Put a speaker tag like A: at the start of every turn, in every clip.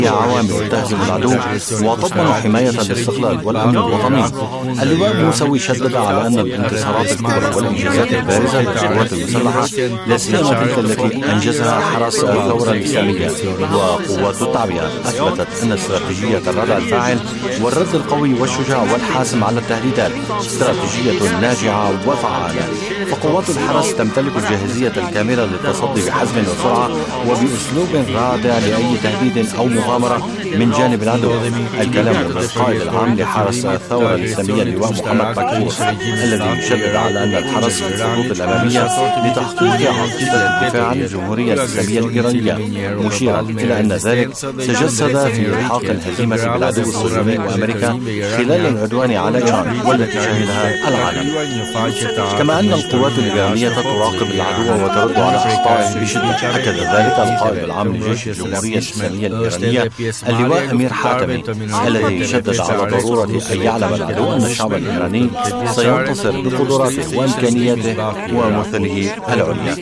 A: عوامل تهزم العدو وتضمن حماية الاستقلال والأمن الوطني. اللواء موسوي شدد على أن الانتصارات الكبرى والإنجازات البارزة للقوات المسلحة لا سيما تلك التي أنجزها حرس الثورة الإسلامية وقوات التعبئة أثبتت أن استراتيجية الردع الفاعل والرد القوي والشجاع والحاسم على التهديدات استراتيجية ناجعة وفعالة. فقوات الحرس تمتلك الجاهزية الكاملة للتصدي بحزم وسرعة وبأسلوب رادع لأي تهديد أو مغامرة من جانب العدو. الكلام للقائد العام لحرس الثورة الإسلامية اللواء محمد بكور الذي يشدد على أن الحرس في الخطوط الأمامية لتحقيق عقيدة الدفاع عن الجمهورية الإسلامية الإيرانية، مشيرا إلى أن ذلك تجسد في إلحاق الهزيمة بالعدو الصهيوني وأمريكا خلال العدوان على إيران والتي شهدها العالم. كما أن القوات الإيرانية تراقب العدو وترد على أخطائه بشدة. أكد ذلك القائد العام لجيش الجمهورية الإسلامية الإيرانية اللواء أمير حاتمي الذي شدد على ضرورة أن يعلم العدو أن الشعب الإيراني سينتصر بقدراته وإمكانياته ومثله العليا.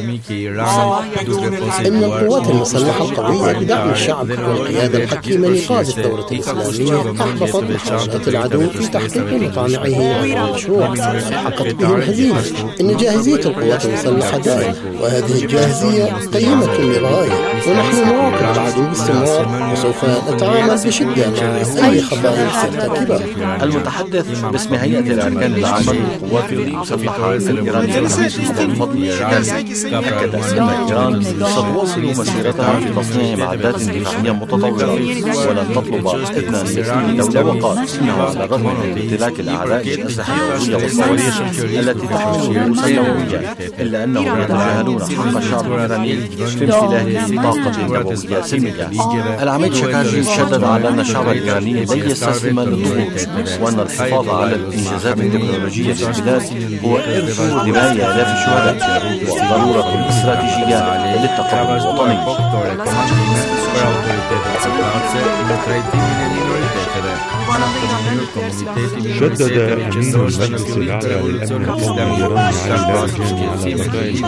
B: إن القوات المسلحة القوية بدعم الشعب والقيادة الحكيمة لإنقاذ الثورة الإسلامية أحبطت محاولات العدو في تحقيق مطامعه غير المشروع وحققت به الهزيمة. إن جاهزية القوات المسلحة دائمة، وهذه الجاهزية قيمة للغاية، ونحن نراقب العدو باستمرار وسوف نتعامل بشدة مع أي خطأ سيرتكبه.
A: المتحدث باسم هيئة الأركان العامة للقوات المسلحة الإيرانية الفضل الشجاعي أكد أن إيران ستواصل مسيرتها في تصنيع معدات دفاعية متطورة ولن تطلب إثناء تسليم دولة. وقال إنه على الرغم من امتلاك الأعداء للأسلحة النووية والصواريخ التي تحمل رؤوسا نووية إلا أنهم يتجاهلون حق الشعب الإيراني في امتلاك طاقة نووية سلمية. العميد شكاجي شدد على أن الشعب الإيراني لن يستسلم للضغوط وأن الحفاظ على الإنجازات التكنولوجية في البلاد هو إرث دماء آلاف الشهداء وضرورة الاستراتيجية للتقدم الوطني.
C: شدد أمين المجلس الأعلى للأمن القومي الإيراني على اللجان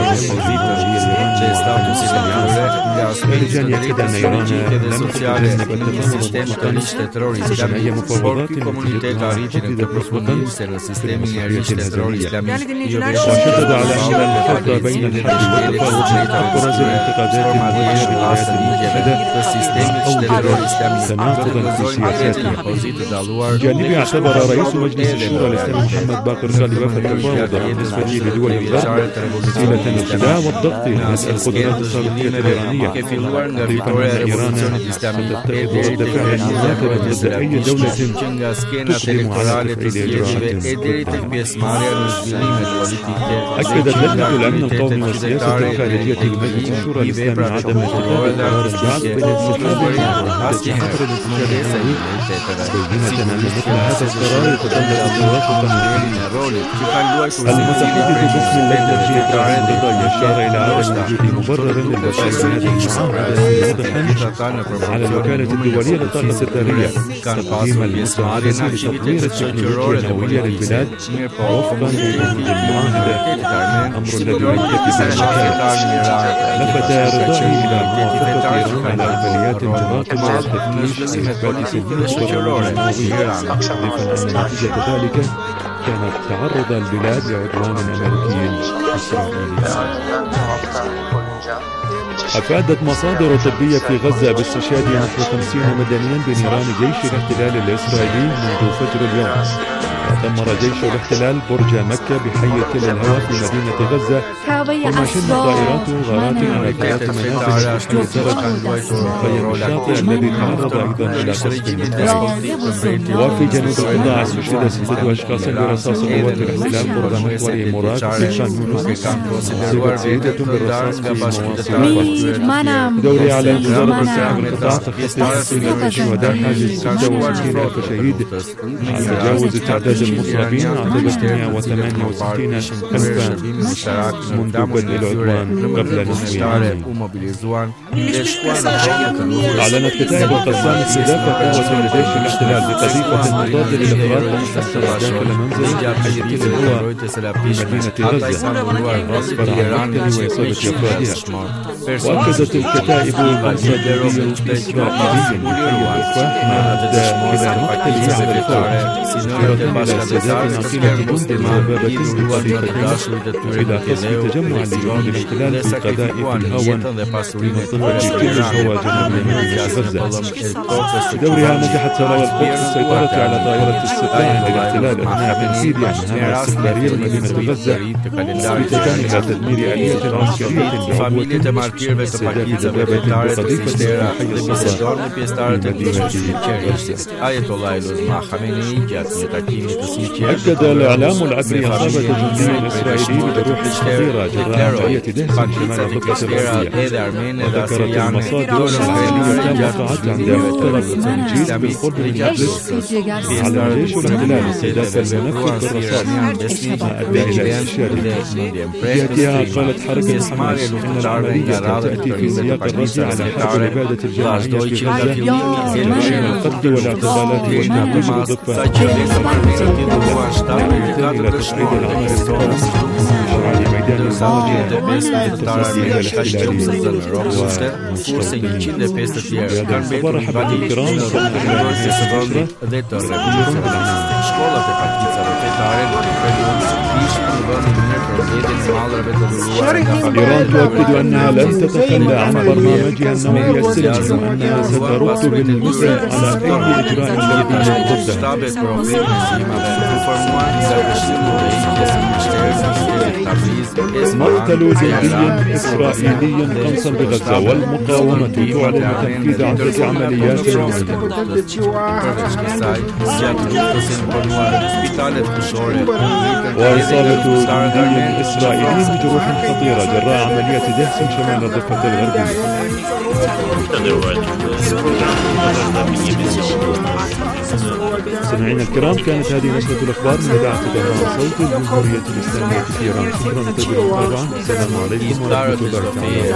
C: اللجان يأكد أن إيران لم تتجنب التطور مطلقا حسب أي مفاوضات نتيجتها حددت مسبقا في المصلحية الهزلية. وشدد على أن الخلط بين الحرب والتفاوض أبرز الانتقادات الموجهة للولايات المتحدة أوجد تناقضا في سياساتها. جانبي اعتبر رئيس مجلس الشورى الإسلامي محمد باقر غالبا في التفاوض بالنسبة لدول الغرب وسيلة للخداع والضغط على القدرات الصاروخية الإيرانية، مضيفا أن إيران ستتخذ رد فعل مرتبا ضد أي دولة تقدم على تفعيل إجراءات ضدها. أكدت لجنة الأمن القومي والسياسة الخارجية لمجلس الشورى الإسلامي عدم اتخاذ قرار بعد بالانسحاب من معاهدة حظر الانتشار النووي، بينة أن مثل هذا القرار يتطلب توافقا المتحدث باسم اللجنة إبراهيم رضا أشار إلى عدم وجود مبرر للوصول لهذه المعاهدة واضحا على الوكالة الدولية للطاقة الذرية تقديم المساعدة لتطوير التكنولوجيا النووية للبلاد وفقا لبنود المعاهدة، أمر الذي يكتفي بالمكان. لفت رضاعي إلى موافقة إيران على عمليات المراقبة والتفتيش لإثبات سلمية النووية، ضيفا أن نتيجة ذلك كانت تعرض البلاد لعدوان أمريكي إسرائيلي. أفادت مصادر طبية في غزة باستشهاد نحو 50 مدنيا بنيران جيش الاحتلال الإسرائيلي منذ فجر اليوم. دمر جيش الاحتلال برج مكة بحي تل الهوى في مدينة غزة، وما شن طائراته غارات على 3 منازل في الزرج مخيم الشاطئ الذي تعرض أيضا إلى قصف مدفعي. وفي جنوب القطاع استشهد 6 أشخاص برصاص قوات الاحتلال قرب محور مراد في خان يونس، أصيبت سيدة بالرصاص في مواصلات. دوري على وزارة الصحة بالقطاع تخطي حصيلة الشهداء حاجز 66,000 شهيد مع تجاوز تعداد المصابين عدد 168,000 منذ بدء العدوان قبل نحو عام. أعلنت كتائب القسام استهداف قوة لجيش الاحتلال بقذيفة مضادة للأفراد المحصنة داخل منزل حي الهوى في مدينة غزة، وأسفر عن مقتل وإصابة أفرادها. وأكدت الكتائب القنصلية الإسرائيلية بحي التفاح ما أدى إلى مقتل على الفور، مشيرة إلى استهداف ناقلة مسببة بقذيفة إلى قصف تجمع لجنود الاحتلال في قذائف الهاون في منطقة كل الهوى جنوب مدينة غزة. بدورها نجحت سرايا القدس في السيطرة على دائرة استطلاع للاحتلال أثناء تنفيذ مهام استخبارية لمدينة غزة مستمدة إلى تدمير آلية عسكرية بعبوة استهداف دبابة بقذيفة في حي الصفا في مدينة غزة. أكد الإعلام العبري إصابة جندي إسرائيلي بجروح خطيرة جراء عملية دهس شمال الضفة الغربية. وذكرت المصادر إسرائيلية وقعت عند مفترق سنجيد بالقرب من نابلس، على الجيش الاحتلال استهداف المنفذ بالرصاص ما أدى إلى استشهاده. بجهتها قالت حركة حماس إن العملية تأتي في سياق الرد على حرب الإبادة الجماعية في غزة وجرائم القتل والاعتقالات والتهجير بالضفة إلى تصعيد العمل القومي على ميدان المواجهة التصدي إلى الاحتلاليين والمستوطنين. بهذا الخبر أحبتي الكرام وصلنا إلى نهاية إيران تؤكد أنها لن تتخلى عن برنامجها النووي السلمي وأنها سترد بالمثل على أي إجراء لبي ضده. مقتل جندي إسرائيلي قنصا بغزة، والمقاومة تعلن تنفيذ عدة عمليات يومية. وإصابة جندي إسرائيلي بجروح خطيرة جراء عملية دهس شمال الضفة الغربية. مستمعينا الكرام، كانت هذه نشرة الأخبار من إذاعة طهران صوت الجمهورية الإسلامية في إيران. شكرا للمتابعة. السلام عليكم ورحمة الله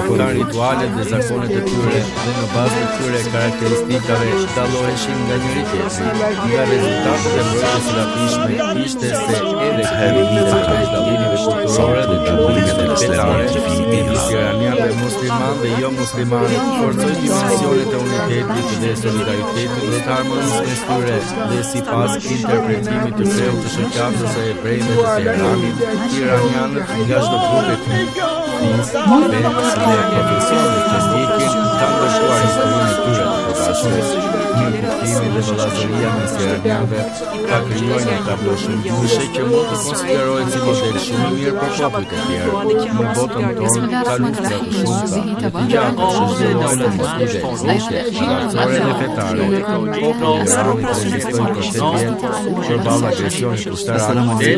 D: dhe sipas interpretimit të thellë të shoqatës së hebrejve të Teheranit, iranianët nga çdo grup etnik, fesë dhe profesionit që ndjekin kanë dëshuar historinë e tyre të përbashkët. Kuptimi dhe vëllazëria mes iranianëve ka krijuar një tablo shëndetësisht që mund të konsiderohet si model shumë i mirë për popujt e tjerë. Në botën tonë ka luftra të shumta, të gjata që zhvillohen në motive, shëndetësore dhe fetare. Populli i Iranit rezistoi për 8 vjet përballë agresionit ushtarak dhe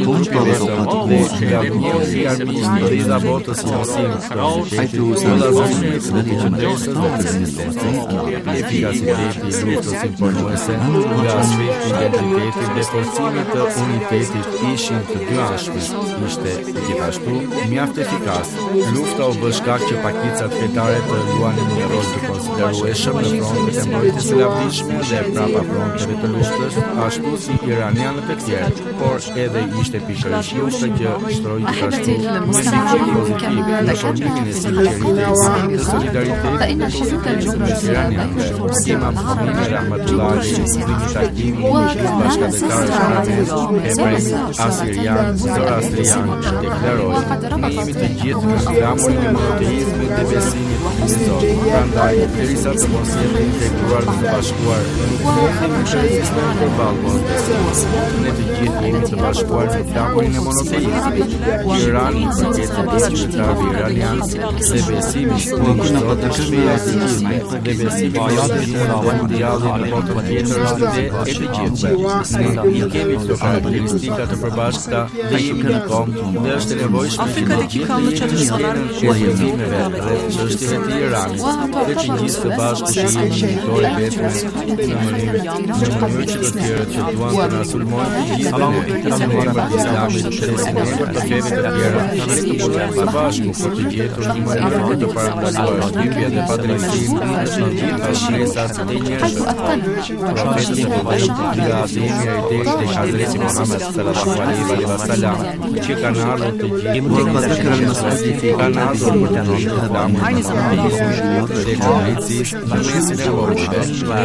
D: gabimit i armiqtë të lidha botës së mosimit të autoritetit, vëllazërimit dhe të qëndruesve të rezistencës, efikasiteti i luftës imponuese nga aspekti i identitetit dhe forcimit të unitetit ishin të dy anshme. Ishte gjithashtu mjaft efikas. Lufta u bë shkak që pakicat fetare të luanin një rol të konsiderueshëm në frontet e mbrojtjes së lavdishme dhe prapa fronteve të luftës, ashtu si iranianët e tjerë, por edhe ishte pikërisht lufta që shtroi gjithashtu mesaje pozitive në formimin e sinqeritetit dhe solidaritetit mes iranianëve. Imam Khomeini rahmetullahi në takimin me bashkëdhetarët shqiptarë, hebrej, asirian, zoroastrian, deklaroi: "Ne jemi të gjithë në flamurin e monoteizmit dhe besimit në Zot. Prandaj, derisa të mos jemi integruar dhe të bashkuar, nuk kemi të rezistojmë përballë monoteizmit. Ne të gjithë jemi të bashkuar në flamurin e monoteizmit. Irani përket të qytetarëve iranian se besimi në Zotin e shpirtit dhe besimi në Zotin e djallin në botën tjetër është ide e të gjithëve. Ne kemi këto karakteristika të përbashkëta dhe jemi në kom dhe është e nevojshme që të gjithë të jetë në skenën e hetimeve rreth çështjeve të Iranit dhe të gjithë të bashkë që jemi mitorë vetëm në mënyrë që të tjerët që duan të na sulmojnë të gjithë në emër të Islamit, të besimit të feve të tjera, të punojmë së bashku kotidieturi i modificare të parandaluar shtypjet dhe padrejtësinë në të gjitha shpresat e njerëzve. Profeti i Ademi i Desh dhe Hazreti Muhammed sallallahu alaihi wasallam që kanë ardhur të gjithë kanë ardhur për të dhënë Islamin dhe drejtësisë në mesin e popujve.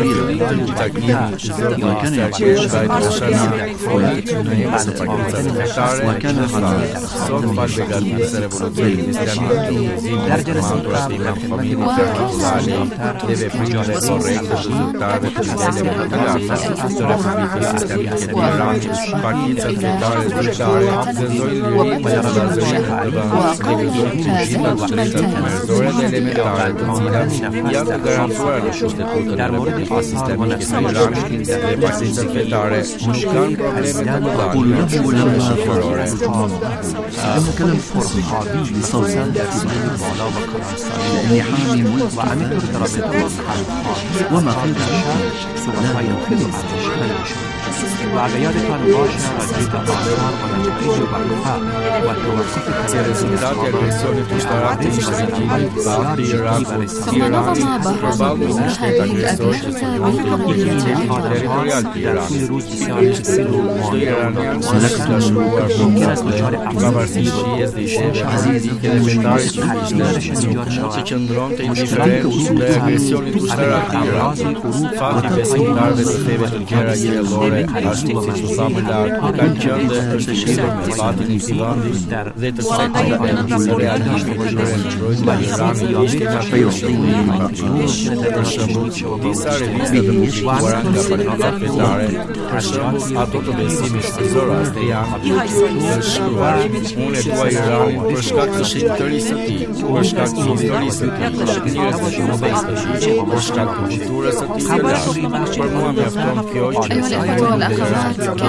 D: Janë të garantuar në shtetutën e Republikës Islamike të Iranit dhe pasicën fetare kanë probleme të mëdha shëqërore.
A: المكلم الصحابي لصوصات اعتبار بالا وكرامة نحامي ملك وعمل رابطة وما خير لا ينفذ على بعد يدخل الباشا وجود الآثار ونتائج بعضها والتوقف
D: risultati aggressioni tushtarate shqiptare Bati Irani përballë me shtet agresor që sulmon territorial të Iranit. Çdo iranian ka shkuar pavarësisht shijes dhe shehazit dhe vendari që qëndronte indiferent ndaj agresionit tushtarak të Iranit. Fati besimtarëve të feve të tjera jellore ashtu siç u thamë lart kanë qenë dhe është lidhur me fatin e këtij vendi dhe të realizmi që realizojnë nga Irani ishte nga për shembull disa revista të publikuara nga partita fetare, për shembull ato të besimit të Zoroastrian, kanë shkruar unë e dua Iranin për shkak të shqiptërisë së tij, për shkak të historisë së tij, për shkak të kulturës së tij. Për mua mjafton kjo që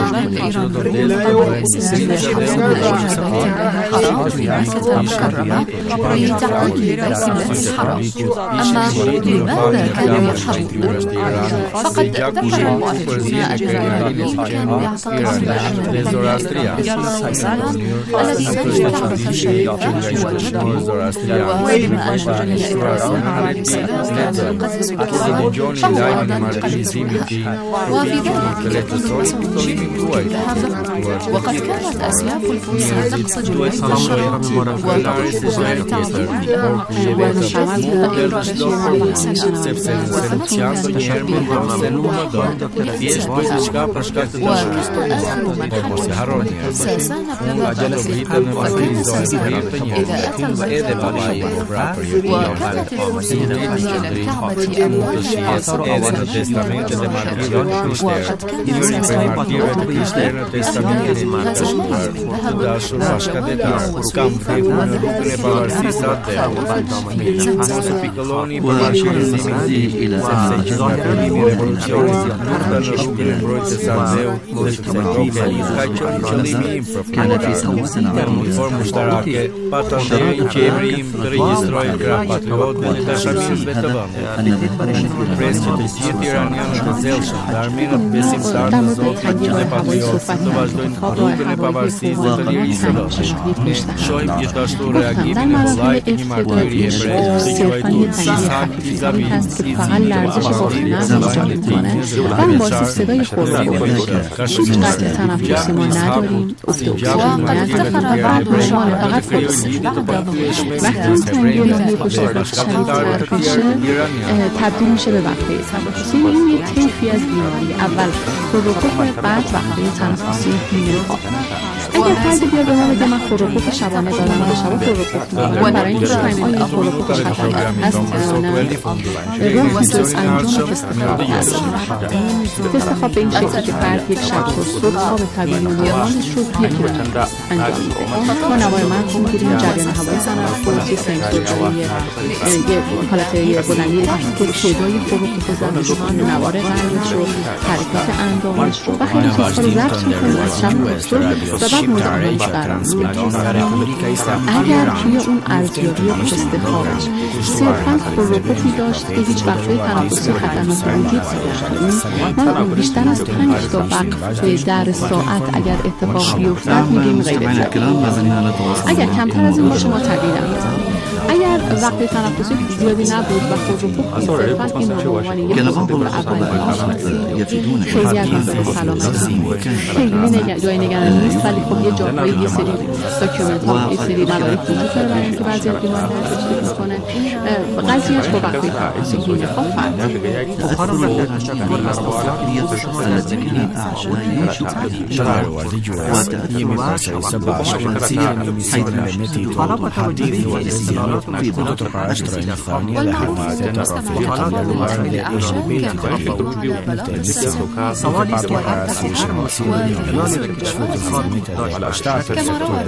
E: لماذا كانوا يحرقون؟ فقد ذكر المؤرخون أن الذين كانوا يعتقدون أن الذي يجب الشيء هو الجد وبما أن جميع الرسول كانوا يقدسوا الكتاب فهو أيضا يقدس الكتاب وفي ذلك وقد كانت أسلاف الفرس تقصد البيت الشريف وتطلبها لتعظيمها ونشأتها إبراهيم عليه السلام وتمثل إذا أتى البيت وقالت الفرس إلى الكعبة وقد
A: كان في سواسنا
D: مشتركة patenteri që emrim të regjistrohet krah patriotëve dhe dashamirësve të vendit. Presë që të gjithë iranianët të zellshëm dhe armenët besimtarë në Zotin dhe patriotët të vazhdojnë rrugën e pavarësisë dhe të lirisë së vendit. Shohim gjithashtu reagimin e vëllait të një martiri hebrej të quajtur Ishaq Izabi, ka shumë
E: تنفسی ما نداریم تبدیل میشه به وقفه تنفسی. این یک طیفی از بیماری. اول خروپوف، بعد وقفه تنفسی میخواد. اگر فردی بیاد به ما بگه من خروپوف شبانه دارم و شبا خروپوف میگیرم، برای اینکه بفهمیم آیا خروپوف خطری هست یا نه، راهی جز انجام استخواب هست. استخواب به این شکلی که فرد یک شب و صبح خواب طبیعی و نرمالش رو یکی رو انجام میده. ما نوار مغز میگیریم، جریان هوای تنفسی، سنسور یه حالت بلندی تعدای خوب که زمینشون، نوار قلبش رو، حرکات اندامش رو و خیلی چیزها رو ضبط میکنیم از شب و صبح و بعد مورد آموزش قرار می‌گیرد. اگر توی اون ارزیابی استخارش صرفاً خروپوفی داشت که هیچ وقفه تنفسی خطرناکی وجود نداشت، ما بیشتر از 5 تا وقفه در ساعت اگر اتفاق بیفتد میگیم غیر طبیعی. اگر کمتر از این باشه ما تغییر می‌دیم. اگر وقت تنفسی زیادی نبود و خروپوف صرفاً این رو عنوان یک خروپوف اولی خیلی از وقت سلامتی خیلی جای نگرانی نیست، ولی خب یه جاهایی یه سری داکیومنت‌ها یه سری موارد وجود داره برای اینکه بعضی از بیماران تشخیص می‌کنه قضیه‌اش با وقتی تنفسی گونه خب فرق داره.
F: في ضغط 10 ثانية لحماية الرفيق المرضى الإيجابية سوالي سؤال شماسي لكشفة الزميت على أشتاعة السكتور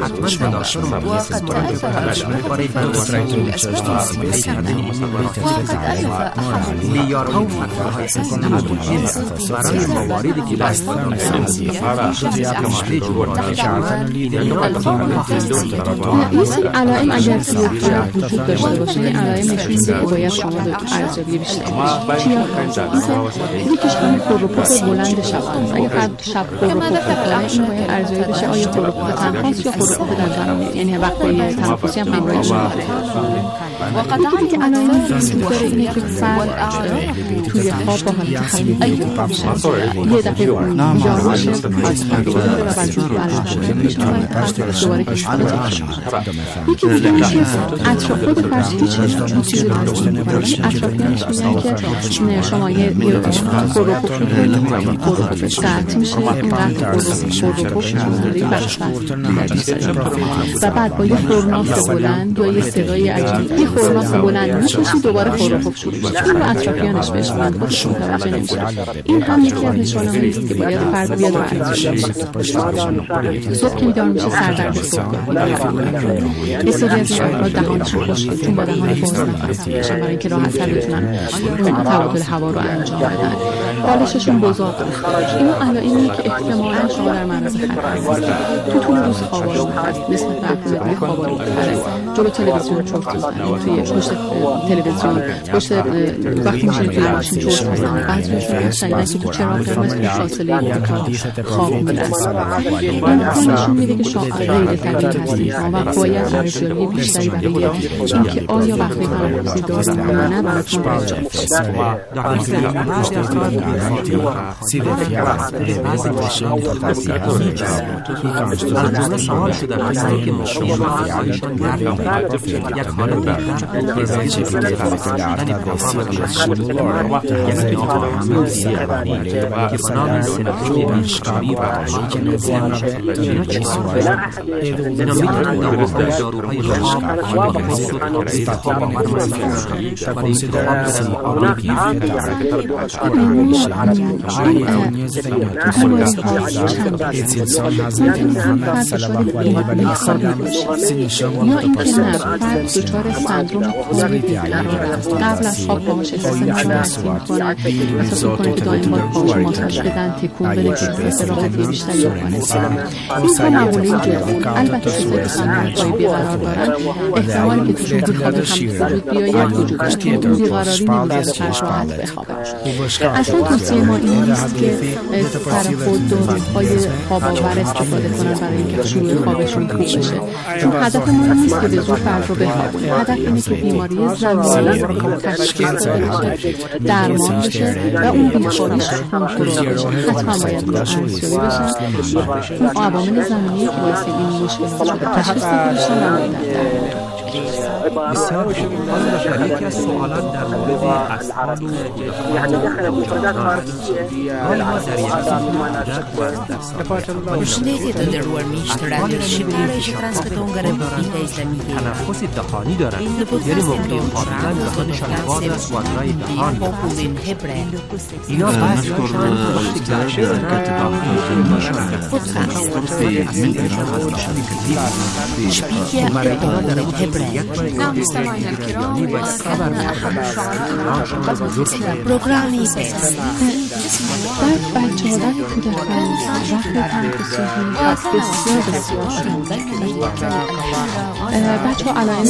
E: علائم اگر وجود داشته باشه علائم نشون میده که باید شما به ارزیابی بیشتر بشید. یکیش همین خروپوف بلند شب است. اگر فرد شب خروپوف داره این باید ارزیابی بشه آیا خروپوف تنفس یا خروپوف در زمین، یعنی وقتی تنفسی هم همراهش باشه. یکی که علائم وجود داره اینه که فرد توی خواب با حالت خلیقی میشه، یه دفعه بیدار میشه و بعد جور علائم میشه دوباره که یکی دیگه میشه اطراف خود فرد هیچ چیزی رو اطرافیانش میگن که شما یه خروپوف ساعت میشه اینقدر خروپوف میتونید و بعد با یه خورناس بلند یا یه صدای عجیب یه خورناس بلند میکشی دوباره خروپوف شروع میشه. این رو اطرافیانش بهش میگن خودش متوجه نمیشه. این هم یکی از نشانه‌هایی است که باید فرد بیاد و ارزیابی بشه. صبح که بیدار میشه سردرد صبح یه سری از افراد دهانشون خشکه چون با دهان باز نتونستن بشن برای اینکه راحت‌تر بتونن تبادل هوا رو انجام بدن. بالششون بزرگ میشه. این علائمی که احتمالاً شما در معرض خطر هستید. تو طول روز خوابالو هست نسبت به افراد خوابالو تره جلو تلویزیون چرت میزنید، توی پشت تلویزیون پشت وقتی میشینید توی ماشین چرت میزنید، بعضی‌هاشون هستن که تو چراغ قرمز تو فاصله خواب میرن. این نشون میده که شما غیر طبیعی هستید و باید ارزیابی بیشتری برای اینکه آیا وقتی تنفسی دارید یا نه براتون انجام
F: سوال شده است که شما یک حالت
E: یا اینکه نه فرد دچار سندروم کولیتی قبل از خواب باهاش احساس ناراحتی میکنه، احساس میکنه که دائم باید پاهاش ماساژ بدن، تکون بده که احساس راحتی بیشتری بکنه. این ها معمولی جدی. البته چیزایی که سندروم بیقرار دارن احتمالی که توشون بیخواب وجود بیاید وجود داره. این بیقراری نمیده به فرد راحت بخوابه. اصلا توصیه ما این نیست که سر خود داروهای خواب آور استفاده کنن برای اینکه شروع خوابشون خوب بشه، چون هدف ما نیست که به زور فرد رو بخوابونیم. هدف اینه که بیماری زمینی تشخیص داده بشه، درمان بشه و اون بیماریش کنترل بشه. حتما باید ارزیابی بشه. اون عوامل زمینی که باعث این مشکلات شده تشخیص داده بشه و مدت
F: بسیار یکی از سوالات در مورد اصحاب
G: Președintele de Ruarmiști, radiologii și transmită garantita islamică.
F: تنفس دهانی دارد، یعنی موقع خوابیدن دهانشان باز است و ادرای دهان اینا
A: نشكر شركة
G: Programy bez.
E: در بچه‌ها در کودکان وقت تنفس‌های بسیار بچه‌ها علائم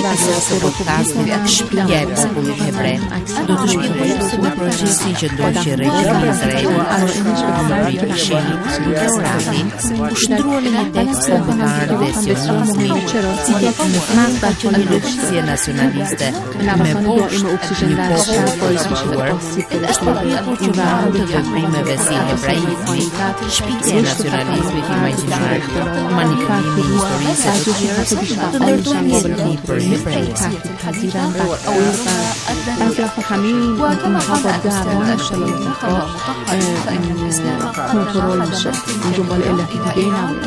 G: prime vesine ebraismi, špice nacionalizmi imaginari, manipulativní historii donnerdonie per hebraici.
E: بعضی وقتا همین اینها با درمان اختلاف‌ها کنترل میشه. دنبال علتی دیگه نبود.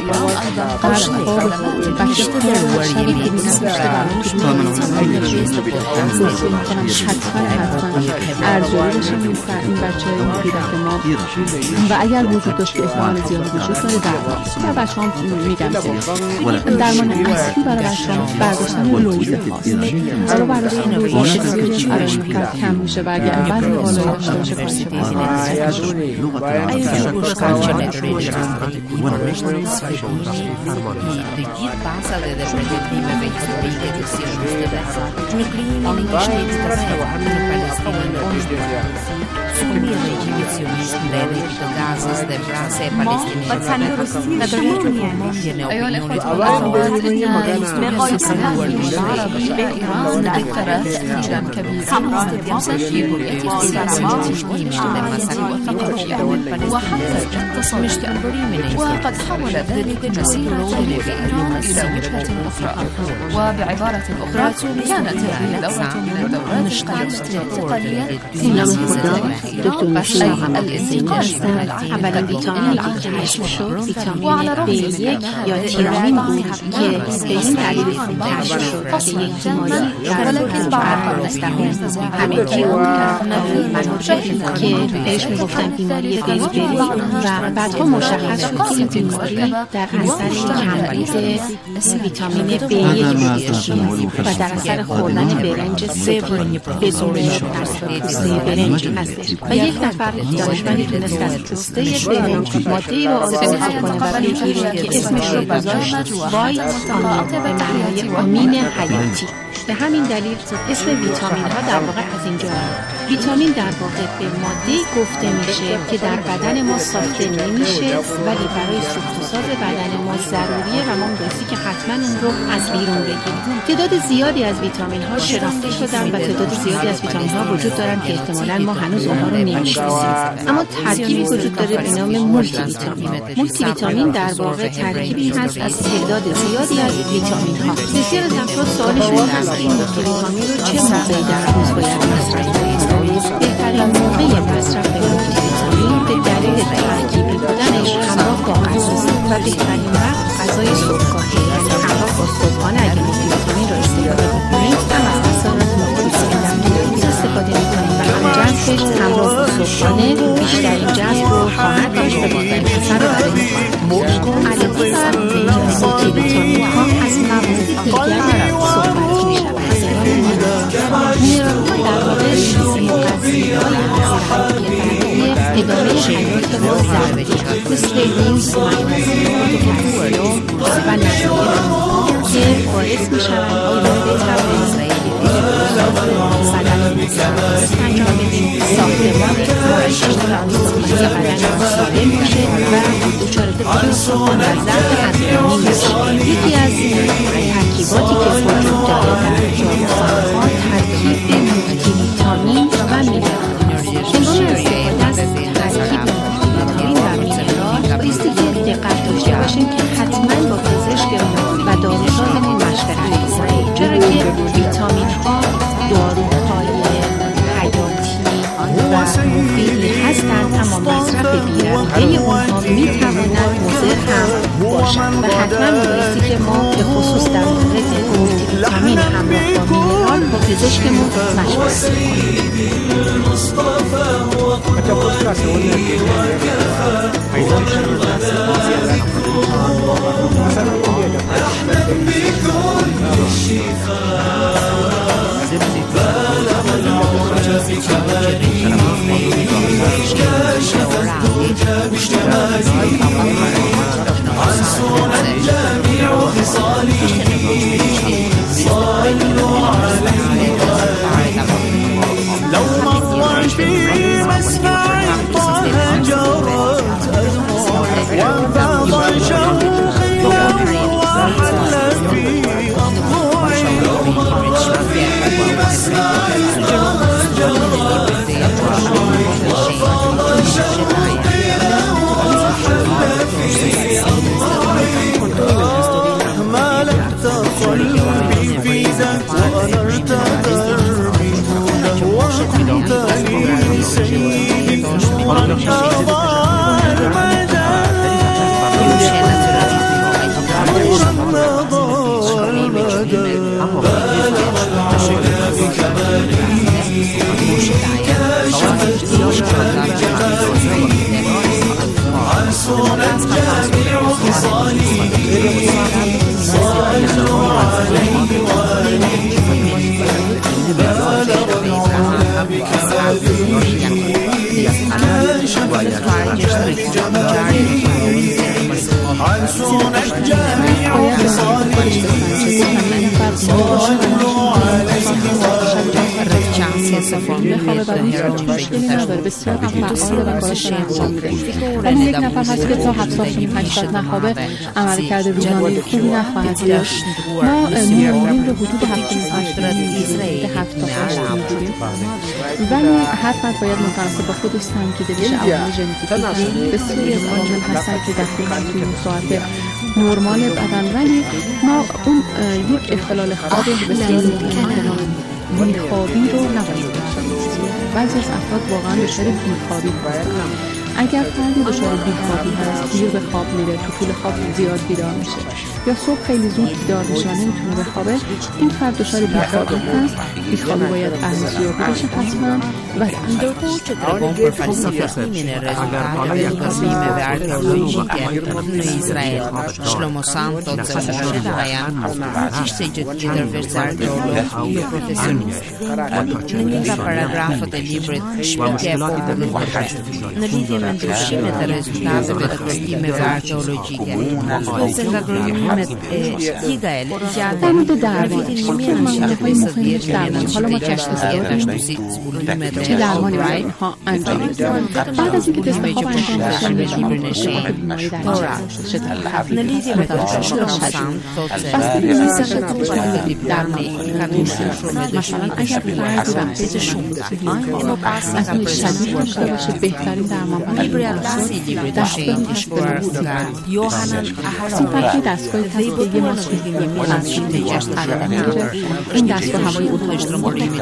E: این بچه پیرک ما و اگر وجود داشت که احتمال زیادی وجود داره درمان و بچه هم میگم درمان اصلی برای بچه هم برداشتن لوزه هاست. حالا برداشتن لوزه کم میشه و اگر بعضی حالا داشته باشه
H: وقد حول ذلك المسير إلى وجهة أخرى. وبعبارة أخرى كانت هذه دورة من الدورات التقنية في
E: دکتر نشین هستم. اولین ویتامینی که کشف شد ویتامین B1 یا تیامین بود که به این دلیل کشف شد که یک بیماری همین که بهش میگفتن بیماری بیزبری و بعدها مشخص شد که این بیماری در اثر کمبود ویتامین B1 و در اثر خوردن برنج سفید بدون پوسته برنج هستش و یک نفر دانشمندی تونست از پوسته برنج ماده‌ای رو آزاد کنه و بگیره که اسمش رو گذاشت وای آمین به معنای آمین حیاتی. به همین دلیل اسم ویتامین ها در واقع از اینجا ویتامین در واقع به ماده‌ای گفته میشه که در بدن ما ساخته نمیشه ولی برای ساخت و ساز بدن ما ضروریه و ما بایستی که حتما اون رو از بیرون بگیریم. تعداد زیادی از ویتامین ها شناخته شدن و تعداد زیادی از ویتامین ها وجود دارن که احتمالاً ما هنوز اونها رو نمی‌شناسیم. اما ترکیبی وجود داره به نام مولتی ویتامین. مولتی ویتامین در واقع ترکیبی هست از تعداد زیادی از ویتامین ها. بسیار از افراد سوالشون هست که این مولتی ویتامین رو چه موقعی در روز باید مصرف کنیم؟ بهترین موقع مصرف مولتی ویتامین به دلیل ترکیبی بودنش همراه با غذا و بهترین وقت غذای صبحگاهی همراه با صبحانه اگه مولتی ویتامین رو استفاده بکنید هم از اثرات مولتی ویتامین استفاده می‌کنید و همجنسش همراه با صبحانه بیشترین جذب رو خواهد داشت و بهترین اثر رو برای ما علاوه بر مولتی ویتامین ها از مواد دیگری صحبت می‌شود. مینرال‌ها در واقع غذایی‌های ادامه حیات ما ضروری مثل روز، مغنیزیم، کلسیم و نظیر آنها که باعث می‌شوند که بتوانیم بدن انجام بدیم ساختمان ارشد بدن سالم باشه و دچار دیپرسیون و ضعف هضمی نشه. یکی از ترکیباتی که وجود داره در جامعه‌ها ترکیب مولتی ویتامین و مینرال. هنگام استفاده از ترکیب مولتی ویتامین و مینرال بایستی که دقت داشته باشیم که حتما با پزشک و داروسازمون مشورت کنیم، چرا که ویتامین ها داروهای حیاتی و مفیدی هستند اما مصرف بی‌رویه اونها میتواند مضر هم باشند و حتما بایستی که ما به خصوص در مورد مولتی ویتامین همراه با مینرال با پزشکمون مشورت کنیم. بسیار هم فعال و کارش انجام میده. ولی یک نفر هست که تا 7 سال 8 سال نخوابه عملکرد روزانه خوبی نخواهد داشت. ما می‌مونیم به حدود 7 ولی هر فرد باید متناسب با خودش سنجیده بشه. عوامل ژنتیکی بسیاری از عوامل هستن که دقیقاً توی ساعت نرمال بدن، ولی ما اون یک اختلال خواب بسیار بیخوابی رو نباید داشته باشیم. بعضی از افراد واقعا دچار بیخوابی هستند. اگر فردی دچار بیخوابی هست، دیر به خواب میره، تو طول خواب زیاد بیدار میشه یا صبح خیلی زود بیدار میشه و نمیتونه بخوابه، این فرد دچار بیخوابی هست. بیخوابی باید ارزیابی بشه حتما و
G: Shlomo Santo zaživajan artistici dërversar teologi profesionist. Në nga paragrafët e librit Shpjegje e popullit në lidhje me ndryshimet e rezultateve të kërkimeve arkeologjike, ose nga kërkimet e Gigael gjatë vitit 1950 حالا ما کشف زبونیمت
E: درمانی برای اینها انجام میدیم. بعد از اینکه تست خواب انجام بشه می‌بینیم که بیماری در
G: në lidhje me të shlosan thotë darmi ka nisur shumë me
E: مثلا اگر فردی وقتی shumë
G: më pas
E: از این شدید داشته باشه بهترین درمان برای
G: libri Atlasi libri të shenjtë i shkruar nga Johanan
E: سیمپاتی دستگاه تصدیقی این دستگاه هوای اتوماتیک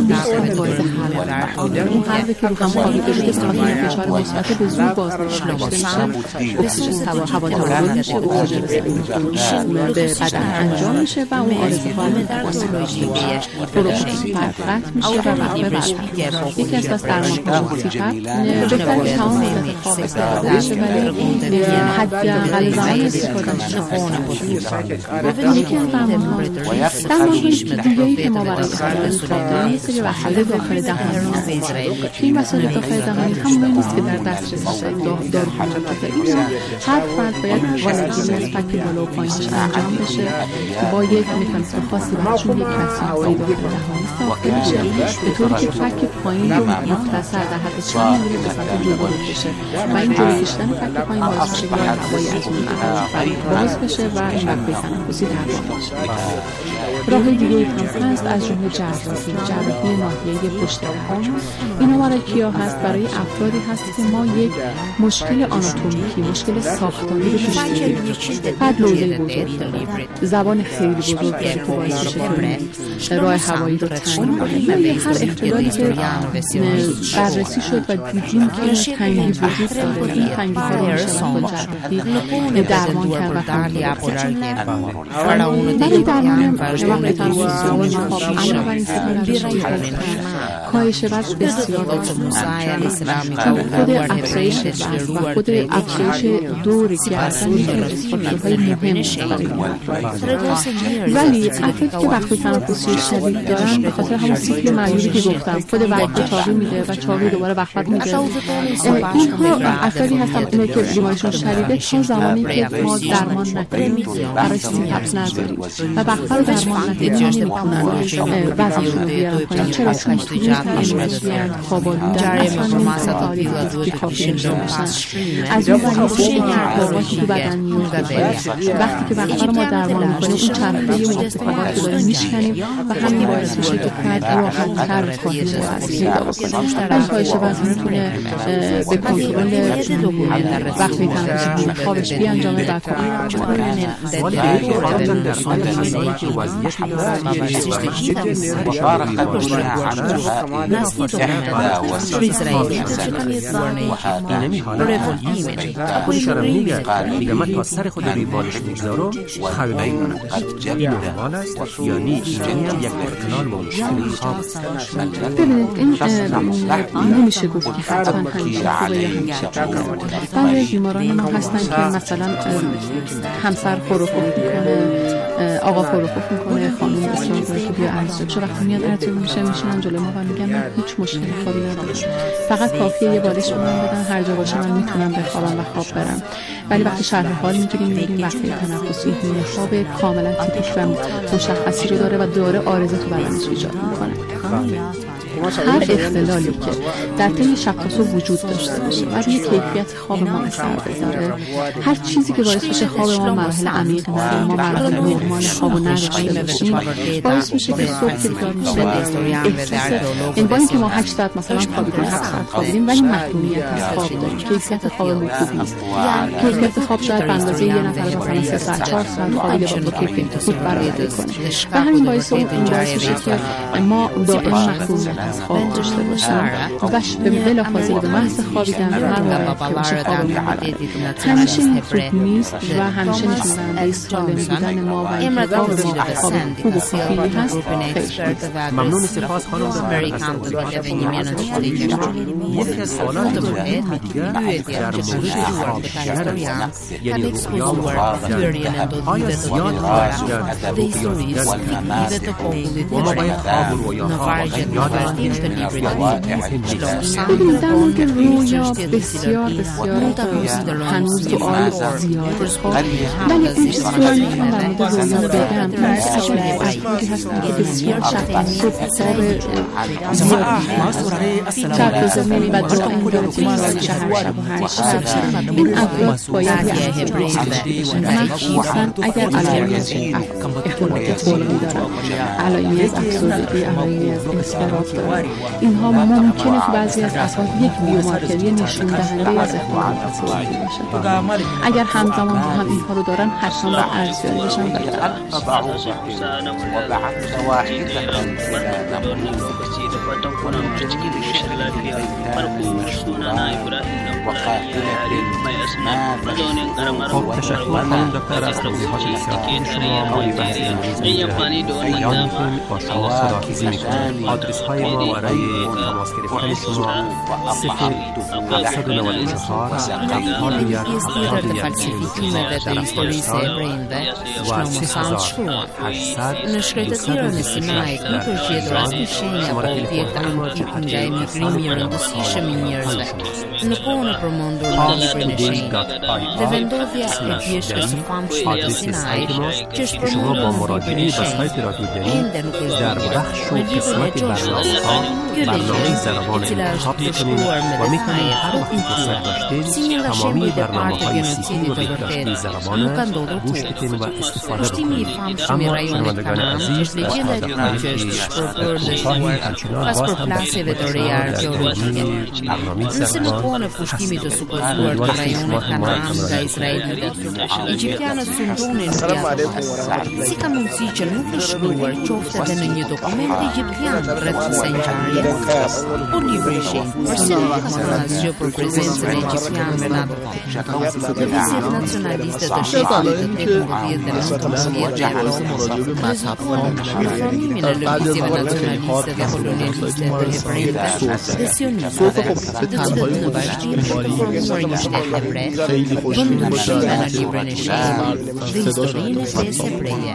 E: اون حرفی که رو هم خوابیده شده ساحل فشار مثبت به زور بازنشسته میشه، اکسیژن هوا تبادل میشه، اکسیژن به بدن انجام میشه و اون آرزوها پروپوکسی قطع میشه و وقت بعد یکی از درمان‌های سیپر بهترین تمام خواب استفاده بشه ولی حداقل زمان استفادهش یکی از درمان‌های دیگه‌ای که ما برای استفاده داریم یه سری وسایل داخل دهانی هست. این وسایل داخل دهانی همون نیست که در دسترس دارو منطقه. هر فرد باید والدگیری از فک بالا و پایینش انجام بشه با یک مکانیزم خاصی و چون یک کسی‌های داخل دهانی ساخته بشه به طوری که فک پایین رو مختصر در حد چند میلی به سمت جلو بشه و این جلو کشیدن فک پایین باعث میشه که هوایی از اون باز بشه و این وقت تنفسی درمان بشه. راه دیگه هم هست از جمله جراحی ناحیه پشت دهان. اینا برای کیا هست؟ برای افرادی هست که ما یک مشکل آناتومیکی، مشکل ساختاری رو پیش می‌گیریم. بعد لوزه بزرگ داره، زبان خیلی بزرگ که باعث میشه که راه هوایی رو تنگ کنه. هر اختلالی که بررسی شد و دیدیم که تنگی وجود داره، این تنگی‌ها رو میشه با جراحی درمان کرد و برای درمان کاهش وزن بسیار خود افزایش وزن و خود افزایش دور گردن های مهم ولی افرادی که وقتی تنفسی شدید دارن به خاطر همون سیکل معمولی که گفتم خود وقت چاقی میده و چاقی دوباره وقت میده اینها افرادی هستن که بیماریشون شدیده تا زمانی که ما درمان نکنیم برای سیحبس نذاریم و وقتا درمان نکنیم نمیتونن وزنشون رو بیارن پایین. چرا؟ چون توی انرژی خوابالودن اصلا نمیتونن که کافی داشته باشن. از اون ولی محتوایی تو بدن میفته. وقتی که وقتا رو ما درمان میکنیم اون چرخه محتوایی رو داریم میشکنیم و همین باعث میشه که فرد راحت‌تر کاهش وزن پیدا بکنه. ولی کاهش وزن میتونه به کنترل وقتی تنفسی خوابش بیانجامه و
F: من تا سر خود روی بالش میگذارم خوابی میکنم. این نرمال است یا نیست؟ یک اختلال با مشکلی خواب.
E: ببینید این نمیشه گفت که حتما همیشه خوبه یا همیشه خوبه. بعضی بیماران ما هستن که مثلا همسر خروخوف میکنه، آقا خروخوف میکنه، خانم اصرار داره که بیا ارزیابی شه. وقتی میاد ارزیابی میشه میشینن جلوی ما و میگن من هیچ مشکلی خوابی ندارم، فقط کافیه یه بالش به من بدن، هر جا باشه من میتونم بخوابم و خواب برم. ولی وقتی شرح حال میگیریم میبینیم وقتی تنفسی هیمه خواب کاملا تیپیک و مشخصی رو داره و داره عارضه تو بدنش ایجاد میکنه. هر اختلالی که در طی شخص وجود داشته باشه و روی کیفیت خواب ما اثر بذاره، هر چیزی که باعث بشه خواب ما مراحل عمیق نره، ما مراحل نرمال خواب رو نداشته باشیم، باعث میشه که صبح که بیدار میشه احساس این با اینکه ما 8 ساعت مثلا خوابیدیم، 7 ساعت خوابیدیم ولی محرومیت از خواب داریم، کیفیت خواب خوب نیست. کیفیت خواب شاید به اندازه یه نفر مثلا 3 ساعت 4 ساعت خوابیده با کیفیت خوب برآورده کنه و همین باعث میشه که ما دائم محرومیت از خواب داشته باشیم و بلافاصله به محض خوابیدن هر موقع که باشه خواب میبرن. همیشه این خوب نیست و همیشه نشون سالم بودن ما و اینکه خواب ما خواب خوب و کافی هست.
F: ممنون، سپاس خانم دکتر. یکی از سوالات مهم دیگر در مورد خواب یعنی رؤیا و آیا زیاد و ما باید خواب و رؤیا ها یاد
E: ببینید در مورد رویا بسیار هنوز سوال زیاده ولی این سوالی که من در مورد رویا بگم افرادی هستن که بسیار شب صبح شب زمین و دائم داره تکرار میشه هر شب و هر شب. این افراد باید یه مخصوصا اگر علائمی از اختلالات طولانی دارن، علائمی از افسردگی، علائمی از اضطراب دارن، اینها ممکنه که بعضی از افراد یک بیومارکری نشون دهنده از اختلالات طولانی باشه. اگر همزمان هم اینها رو دارن حتما با ارزیابی بشن
C: خب تشکر خانم دکتر از توضیحات بسیار شما. ما بحث بیان میکنیم با شما خداحافظی میکنیم. آدرس های ما برای تماس گرفتن شما 0-794 در افغانستان و 3800 شماره تلفن ما شما با مراجعه به سایت رادیو دری در بخش و قسمت برنامه‌ها برنامه زربان انتخاب می‌کنید و می‌تونید هر وقت فرصت داشتید تمامی برنامه‌های CD و بهداشتی زربان گوش بدین و استفاده بکنید. اما شنوندگان عزیز در شاهی همچنان باز هم در برنامه زربان
G: Sica non si c'è nulla scrive, ciofta da negli documenti egipziani recensenti. Ogni recente, persino che per presenza egiziana venato. La visione nazionalista da scelta di tecnologia dell'autonomia dell'Europa. Il femminile la visione nazionalista da colonialista delle prende, del sionismo, del formuar një shtet hebre, bën ndryshime në librin e shenjtë dhe historinë e fesë hebreje.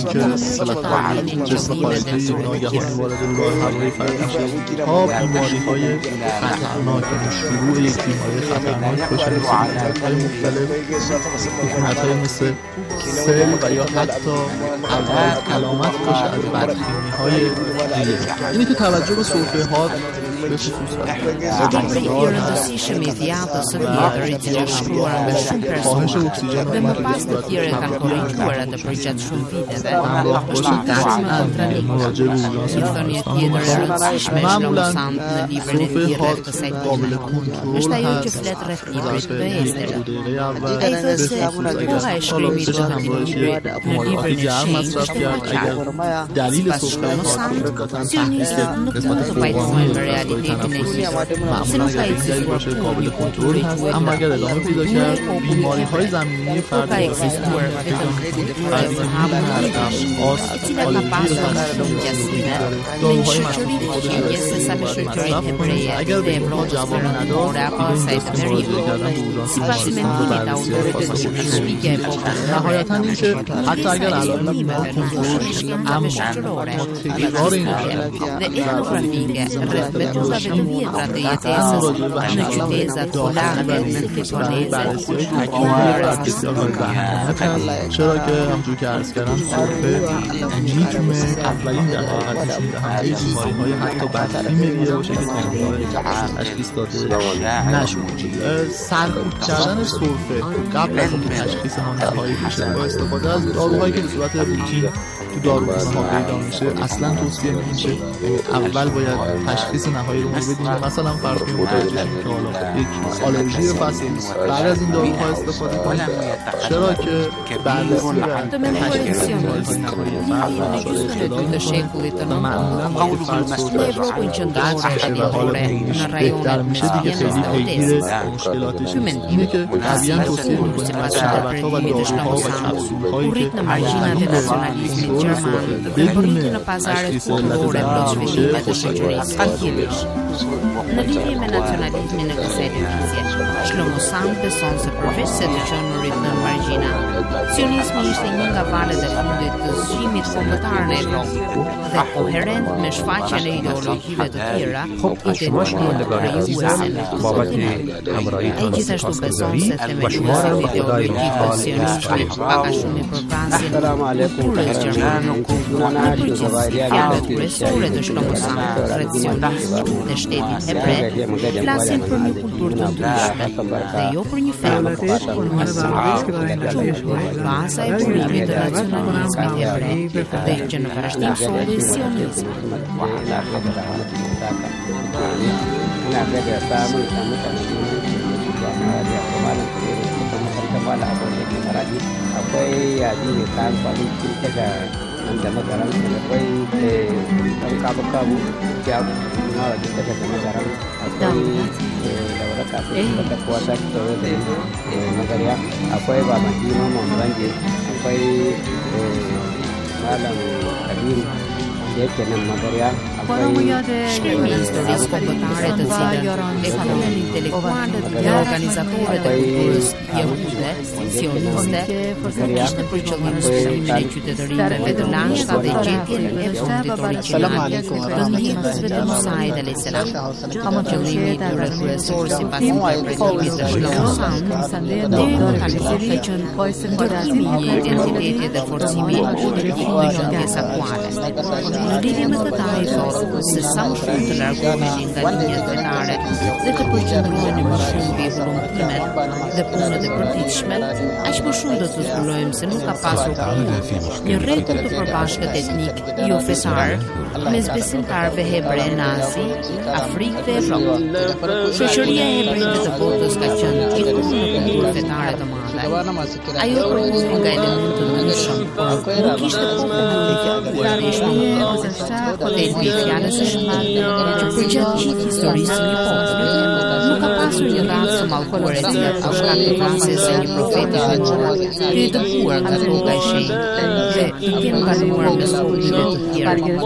I: بیماری‌های خطرناک شروع یک بیماری خطرناک بشه رسیدگی‌های مختلف عفونت‌های مثل سل و یا حتی اول علامت بشه از بدبینی‌های دیگه. اینه که توجه به سرفه‌ها به خصوص
G: rëndësishëm i dhjatës së vjetër që është shkruar me shumë persona dhe më pas të tjerë kanë korrigjuar atë për gjatë shumë viteve është një taksi në kontranik. Një thënie tjetër e rëndësishme shlomusant në librin e tjerë të kësaj teme është ajo që flet rreth librit të Esterës. Ai thotë se koha e shkrimit të këtij libri në librin e shenjtë është e qartë.
I: دلیل
G: shlomusant sionistët nuk mund të pajtohen me realitetin e se nuk ka
I: باشه قابل کنترل هست اما اگر ادامه پیدا کرد بیماری‌های زمینی فرد
G: ka ekzistuar vetëm kultura e përhapur e cila ka pasur shumë gjasime me një shoqëri të qenjes se sa me shoqërinë hebreje dhe Evropës perëndimore apo asaj të veriut. Sipas mendimit të autorit të shpikje e popullit,
I: نهایتاً این که حتی اگر الان
G: اما shoqërore, dhe etnografike rreth metodave të vjetra të jetesës në qytetet polake,
I: چرا که همونجور که عرض کردم سرفه میتونه اولین در حقیقت نشون دهنده بیماری‌های حتی بدفیمریه باشه که تا تشخیص داده نشد. سرکوب کردن سرفه قبل از اینکه تشخیص آن نهایی بشه با استفاده از داروهایی که به صورت روتین تو داروخانه‌ها پیدا میشه اصلا توصیه نمیشه. اول باید تشخیص نهایی رو بدیم. مثلا فرض کنید که حالا یک آلرژی فصلی بعد از این داروها استفاده کنیم. چرا که بررسی و تشخیص
G: të shekullit të nëntë në Evropën qendrore dhe djetore në rajonet
I: میشه دیگه خیلی پیگیر مشکلاتش اینه که طبیعاً توصیه میکنیم از شربت‌ها و داروها و کپسول‌هایی که
G: në margjinat e nacionalizmit gjerman dhe rritë në pazaret kombëtare për zhvillimet e shoqërisë arkivish. Në lidhje me nacionalizmin e kësaj lëvizje, Shlomusant beson se përveç se të qenurit në margjina, sionizmi ishte një nga valët e fundit të zgjimit kombëtar në Evropë dhe koherent me shfaqjen e ideologjive të tjera, ai gjithashtu beson se themelizimi ideologjik të sionizmit paka shumë i përvasin kulturës gjermane. Në përgjithësi, fjalët kryesore të Shlomusant rreth sionizmit dhe shtetit hebre flasin për një kulturë të ndryshme dhe jo për një fe. Baza e burimit të nacionalizmit hebre dhe që në vazhdim solli sionizmi.
J: Akwai yaji mai kayan kwaliti daga nan da magaran akwai ɗan kabu-kabu ya kuma wajen daga da magaran akwai daura kafin da kuwa ta tsoro da magariya akwai babanji mamman ranje akwai malam kabiru da yake nan magariya
G: Shkrimi historisë kombëtare të cilën e kanë intelektualët dhe organizatorët e kulturës jehude, sioniste, kishte për qëllim studimin e qytetërimeve të lashta dhe gjetjen e fundit origjinal të ndihmësve të Musait alayhis salam. Qëllimi i tyre kryesor sipas interpretimit të Shlomusant deri në tani ka qenë ndërtimi i një identiteti dhe forcimi politik në gjendjes aktuale. Në lidhje me këtë ai thotë se sa më shumë të largohemi nga linjat fetare dhe të përqendrohemi më shumë mbi vullnetimet dhe punët e përditshme, aq më shumë do të zbulojmë se nuk ka pasur një rregull të përbashkët etnik jo fetar mes besimtarëve hebre nazi, Afrikë dhe Evropë. Shoqëria e hebrejve të botës ka qenë ikonë në kulturë fetare të madhe. Ajo përkundër nga elementë të ndryshëm, nuk ishte popullore dhe fjalës që për gjatë gjithë historisë së një populli nuk ka pasur një radhë të mallkuar e cila për shkak të vrasjes së një profeti të i dëbuar nga rroga e shenjtë dhe i kenë kaluar me studime të tjera.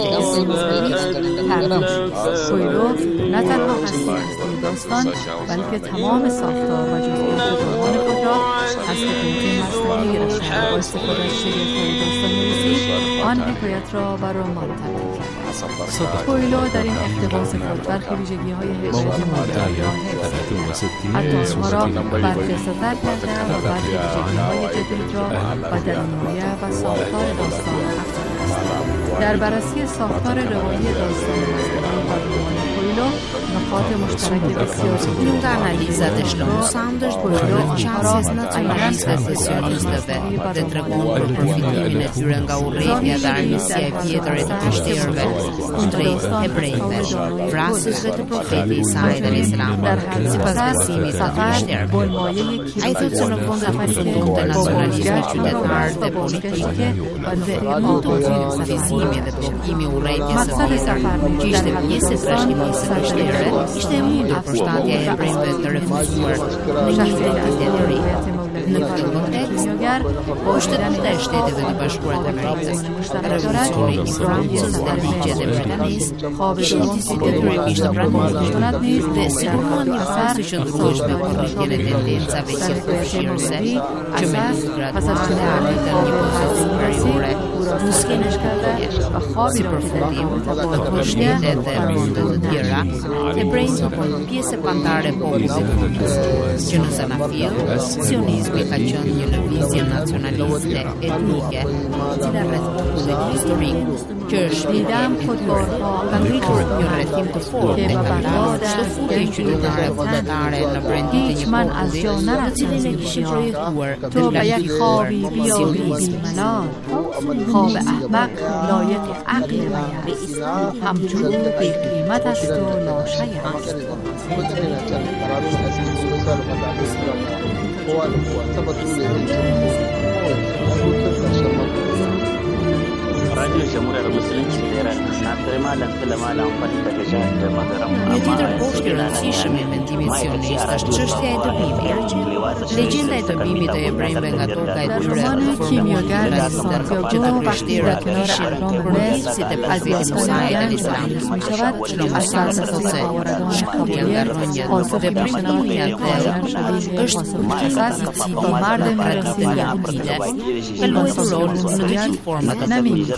E: کویلو نه تنها هستی داستان بلکه تمام ساختار و جزئیات رمان خود را از حکمت مصنوعی گرفتند با استفاده از شگفت‌های داستان‌نویسی آن حکایت را بر رمان تبدیل کرد. کویلو در این اقتباس خود برخی ویژگی‌های حکایت مدرن را حفظ کرد. حتی آنها را برجسته‌تر کرده و برخی ویژگی‌های جدید را و درون‌مایه و ساختار داستان افزوده است. در بررسی ساختار روایی داستان مصنوعی و رمان کویلو نقاط مشترک بسیاری
G: Lunga analiza të shlonë Sanders Koylo qasjes nacionaliste sesionistëve dhe tregon për përfitimin e tyre nga urrëtia dhe armiqësia e vjetër e të krishterëve kundrejt hebrejve, vrasësve të profetit Isa alayhiselam, sipas besimit të krishterëve. Ai thotë se në fund përfundonte nacionalizmi qytetar dhe politike dhe autoritizimi dhe blokimi urrëties së tij, që ishte pjesë e trashëgimisë së krishterëve, ishte e mundur për shtatja e hebrejve të refuzuar në një identitet të ri. Në këtë kontekst, është të Shteteve të Bashkuara të Amerikës, revolucioni i Francës dhe ligjet e Britanisë, shëndisi detyrimisht pranuar dhe siguruan një bazë që ndryshme për rritjen e tendencave qeverisëse që me graduale arritën një pozitë superiore në skenën shkallëje. Si përfundim, këto shtete dhe vende të tjera hebrejtë bëjnë pjesë e pantare e popullit që në zanafill sionizmi ka qenë një lëvizje nacionaliste etnike e cila rreth popullit historik që është midam ka ngritur një rrethim të fortë e ka ndarë çdo fuqi qytetare vullnetare në brendin e një populli të cilin e kishin projektuar
E: تو به یک خوابی بیابی منال خواب احمق لایق عقل ویست همچون بی قیمت است و ناشی است
K: رادیو جمهوری مسلمانچë të Iranit në Antremalën Filmala Amfalita Gjatë të Madram.
G: Një tjetër poshtë i rëndësishëm i mendimit sionist është çështja e dëbimit. Legjenda e dëbimit të hebrejve nga toka e tyre kimiogarë që të krishterët kishin përmbledhësit e profetit Musa alayhiselam. Shlomo Sanders thotë se shkruajtja nga rrënjët dhe primëria e atë është qasas i cili marrë me rëndësinë jahudite. Ka luajtur rol në të gjithë format e dëbimit.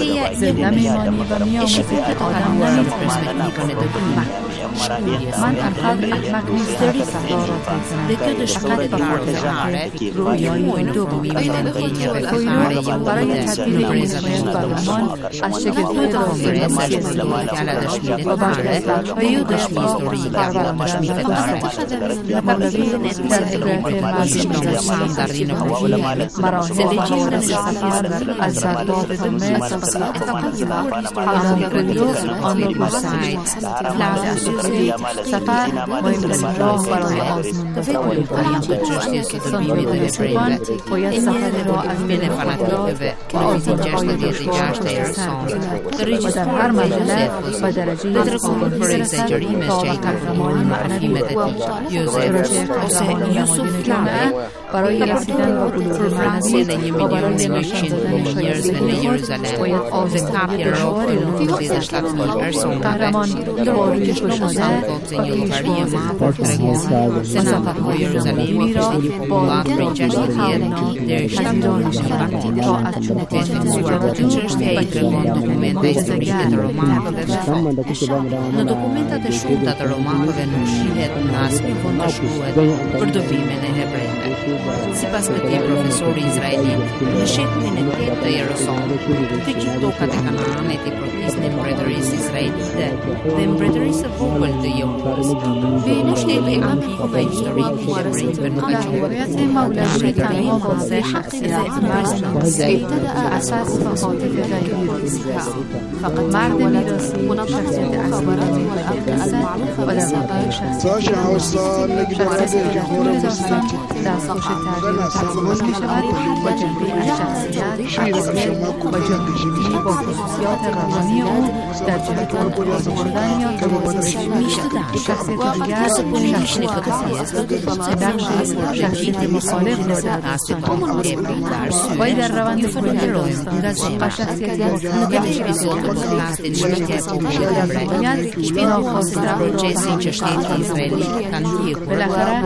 G: E shikojmë të kaluar në perspektivën e dëbimit.
E: من الحال احمق نیست
G: dhe kjo dëshmohet fare rrojojnë dëbimin e ndjenjave fetare
E: برای تدبیر این برنامه از شگفتی
G: konferenca që përdor fjala dëshmire fetare o jo dëshmi historike apo dëshmi fetare. Molovinë e të standardi në profile, se legjenda e Safar al-Zardot dhe Mes ka përgjithësuar historinë e Musait, flasë Safar راه برای آزمون të vetë janë të çështjes së dëbimit të hebrejve. E njëherë dhe motivimin e fanatikëve në vitin 66 të erës sonë, të regjistruar me Josefus dhe tregon për egzagerimet që ai ka filmuar në rafimet e tij. Josef ose Yusuf Flavi برای رسیدن به قلوب مردم و برای نشاندن njerëzve në Jeruzalem dhe kapjen rrokë në 37.000 personave.
E: قهرمان داروی گشاده
G: Se një llogari e madhe tregon se në ato Jeruzalemi kishte një popullat prej 60 deri 70 partike të efektuar këtë çështje i tregon dokumenta historike të romakëve dhe foto. Në dokumentat e shumta të romakëve nuk shihet në asnjë vend të shkruar për dëbimin e hebrejve. Sipas këtij profesori izraelit, në shekullin e 8 të erës sonë, të gjithë tokat e Kanaanit i përkisnin mbretërisë izraelite dhe mbretërisë së vogël të Jehudës. Në shtetin antik dhe historik të hebrejve nuk ka qenë mbretëri dhe
E: ابتدأ أساس مخاطف غير فقط مرد میراثی شخصیت مخابرات والأقدسة و در واقع شخصیت دستخوش تعبیر تقویت میشود و جنبه از شخصیت عقیده و جنبه با خصوصیات روانی او در جهت بالا بردن یا شخصیت دیگر شخصیت مخالف را در داستان ولی در روند کلی داستان و شخصیت بالاخره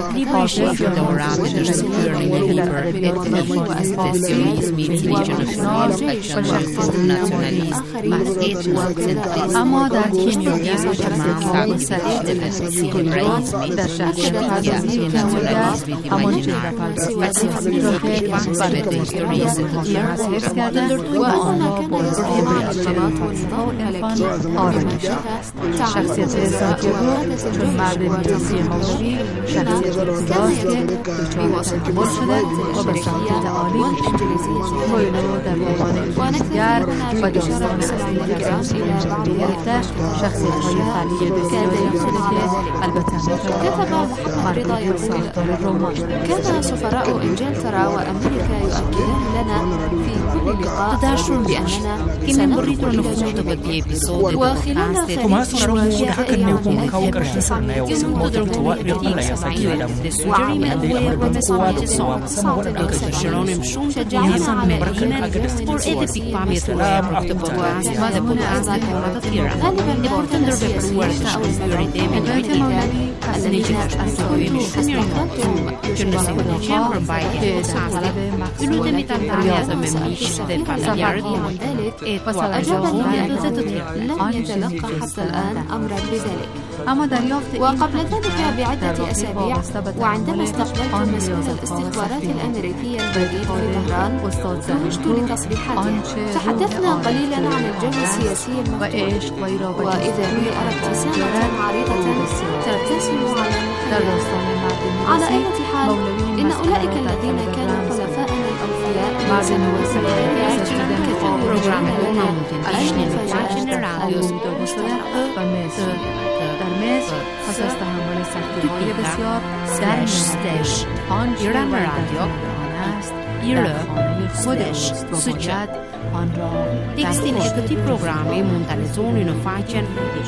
E: اما در کیمیونیسم در شخصیت پردازی نمایشگر همان چهره پردازی را که برای داستانی حفظ کرده و آنها با روی برشترات و انسان آرامش شخصیت سانتیاگو چون مرد میراثی مولوی شخصیت زیباست که دچار تحول شده و به شخصیت عالی کویلو در عنوان نویسنگر و داستان اصلی که گرفته شخصیت‌های فعلی بسیاری شده که البته مربوط به ساختار رمان.
L: كان سفراء إنجلترا وأمريكا يؤكدون لنا في كل لقاء بأننا سننظر إلى جانب وخلال خارج لم يتلقى حتى الآن أمرا بذلك. وقبل ذلك بعدة أسابيع وعندما استقبلت مسؤول الاستخبارات الأمريكية الجديد في طهران خرجت لتصريحات تحدثنا قليلا عن الجو السياسي المفتوح وإذا بي أرى ابتسامة عريضة ترتسم على أي حال إن أولئك الذين كانوا خلفاءنا الأوفياء
E: در مصر پس از تحمل سختی‌های بسیار در ایران رادیو است در خودش باید آن را
G: Texten i programmi montagliazioni facciano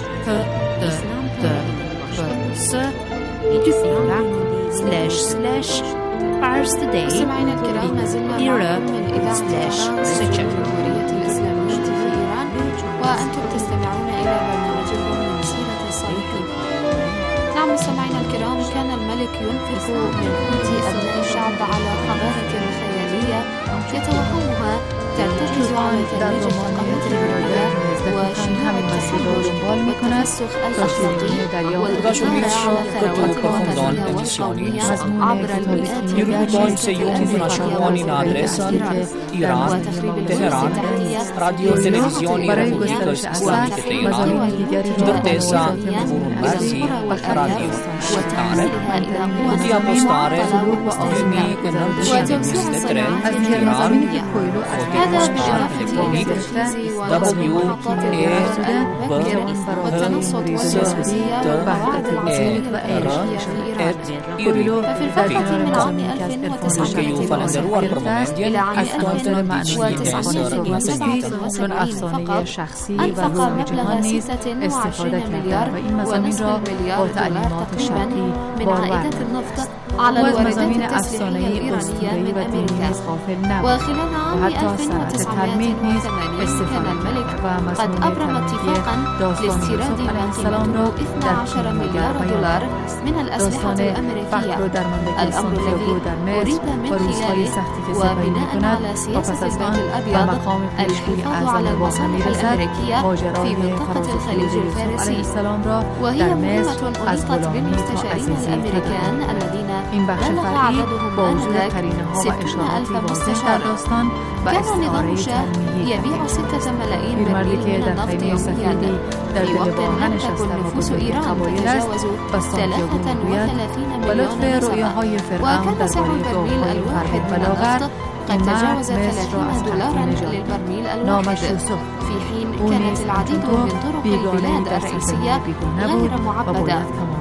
G: First Day
L: سمعنا الكرام ما زلنا من إذاعة الجمهورية الإسلامية في إيران وأنتم تستمعون إلى برنامجكم من سيرة الصالحين. نعم مستمعينا الكرام، كان الملك ينفق من قوت أبناء الشعب على حضارة خيالية يتوهمها ترتكز على ترويج الثقافة العربية وشناع التسلل والتفسخ الأخلاقي والغزارة على ثروات الوطنية والقومية عبر المئات وتخريب الجنس التحتية
E: برای گسترش اثر مضامین دیگری را
L: إلى القرى والأرياف وتحويلها إلى قوى وتوسيع الصناعات الإيرانية. هذا بالإضافة إلى تجهيز ومحطات الإرسال والتنصت والجاسوسية وبعض العصير والإنرجية في إيران. ففي الفترة من عام 1999 إلى عام 1979 فقط أنفق مبلغ 26 مليار ونصف مليار دولار تقريبا من عائدة النفط على الواردات التسليحية الإيرانية من أمريكا. وخلال عام 1988 كان الملك قد أبرم اتفاقا لاستيراد ما قيمته 12 مليار دولار من الأسلحة الأمريكية، الأمر الذي أريد من خلاله وبناء على سياسة البيت الأبيض الحفاظ على المصالح الأمريكية في منطقة الخليج الفارسي، وهي مهمة أحيطت بالمستشارين الأمريكان الذين بلغ عددهم آنذاك 60,000 مستشار. كان نظام شاه يبيع 6 ملايين برميل من النفط يوميا في وقت لم تكن نفوس إيران تتجاوز 33 مليون نسمة، وكان سعر البرميل الواحد من النفط قد تجاوز 30 دولارا للبرميل الواحد، في حين كانت العديد من طرق البلاد الرئيسية غير معبدة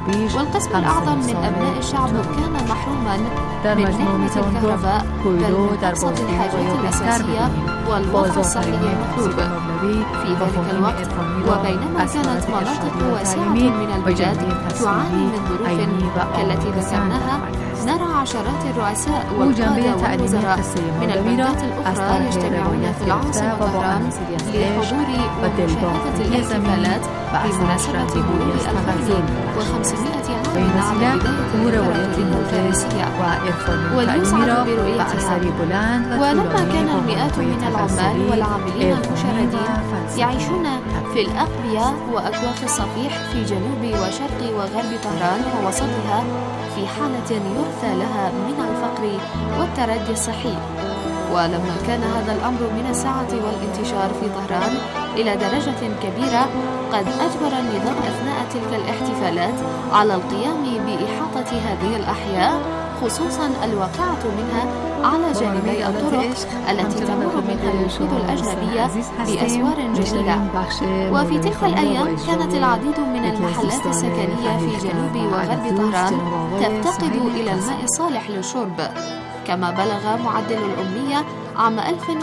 F: والقسم الأعظم من أبناء الشعب كان محروما من نعمة الكهرباء بل من أبسط الحاجات الأساسية والوضع الصحي المطلوب في ذلك الوقت. وبينما كانت مناطق واسعة من البلاد تعاني من ظروف كالتي ذكرناها، نرى عشرات الرؤساء والقادة والوزراء من البلدات الأخرى يجتمعون في العاصمة طهران لحضور ومشاهدة الاحتفالات بمناسبة مرور 2500 عام على بداية الثورة الفرنسية وليسعد برؤيتها. ولما كان المئات من العمال والعاملين المشردين يعيشون في الأقبية وأكواخ الصفيح في جنوب وشرق وغرب طهران ووسطها في حالة يرثى لها من الفقر والتردي الصحي. ولما كان هذا الأمر من السعة والانتشار في طهران إلى درجة كبيرة قد أجبر النظام أثناء تلك الاحتفالات على القيام بإحاطة هذه الأحياء، خصوصا الواقعة منها على جانبي الطرق التي تمر منها الوفود الأجنبية بأسوار جميلة. وفي تلك الأيام كانت العديد من المحلات السكنية في جنوب وغرب طهران تفتقد إلى الماء الصالح للشرب، كما بلغ معدل الأمية عام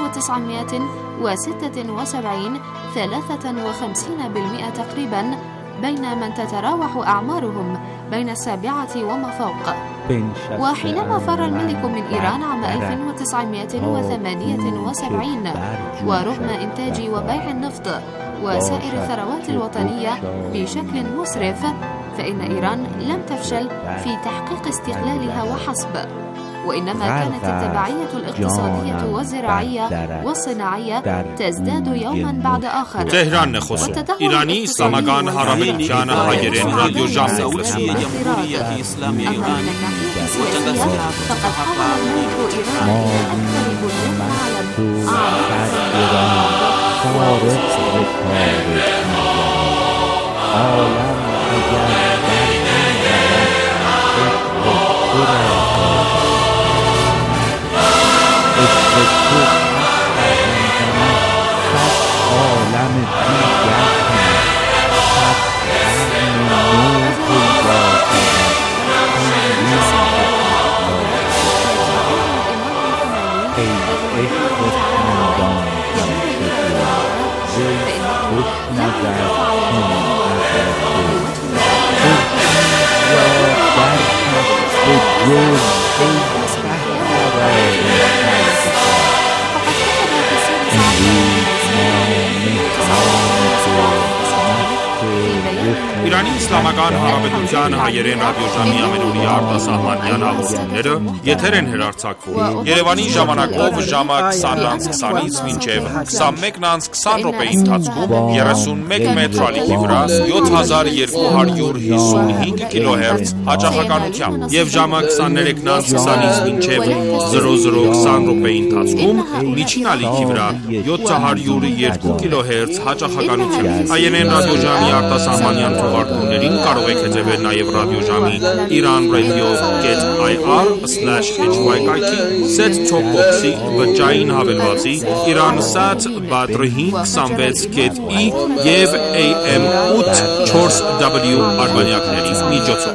F: 1976 53% تقريبا بين من تتراوح أعمارهم بين 7 وما فوق. وحينما فر الملك من إيران عام 1978 ورغم إنتاج وبيع النفط وسائر الثروات الوطنية بشكل مسرف، فإن إيران لم تفشل في تحقيق استقلالها وحسب، وإنما كانت التبعية الاقتصادية والزراعية والصناعية تزداد يوما بعد آخر.
M: تهران نخصو إيراني إسلامگان حرميان هاجرين راديو جامعة
F: جمهورية إسلامية إيران فقد حاول الملك إيران أكثر بلدان
M: Իրանի Իսլամական Հանրապետության հայերեն ռադիոժամի ամենօրյա արտասահմանյան հաղորդումները եթեր են հեռարձակվում Երևանի ժամանակով ժամը 20:20-ից մինչև 21:20 րոպեի ընթացքում 31 մետր ալիքի վրա 7255 կիլոհերց հաճախականությամբ եւ ժամը 23:20-ից մինչև 00:20 րոպեի ընթացքում միջին ալիքի վրա 702 կիլոհերց հաճախականությամբ հայերեն ռադիոժամի արտասահմանյան թողարկումներին կարող եք հետևել նաև ռադիոժամի iranradio.ir/hy կայքի set top box-ի բջջային հավելվածի Iransat Badr-ի 26.i եւ AM 8/4W արբանյակների միջոցով։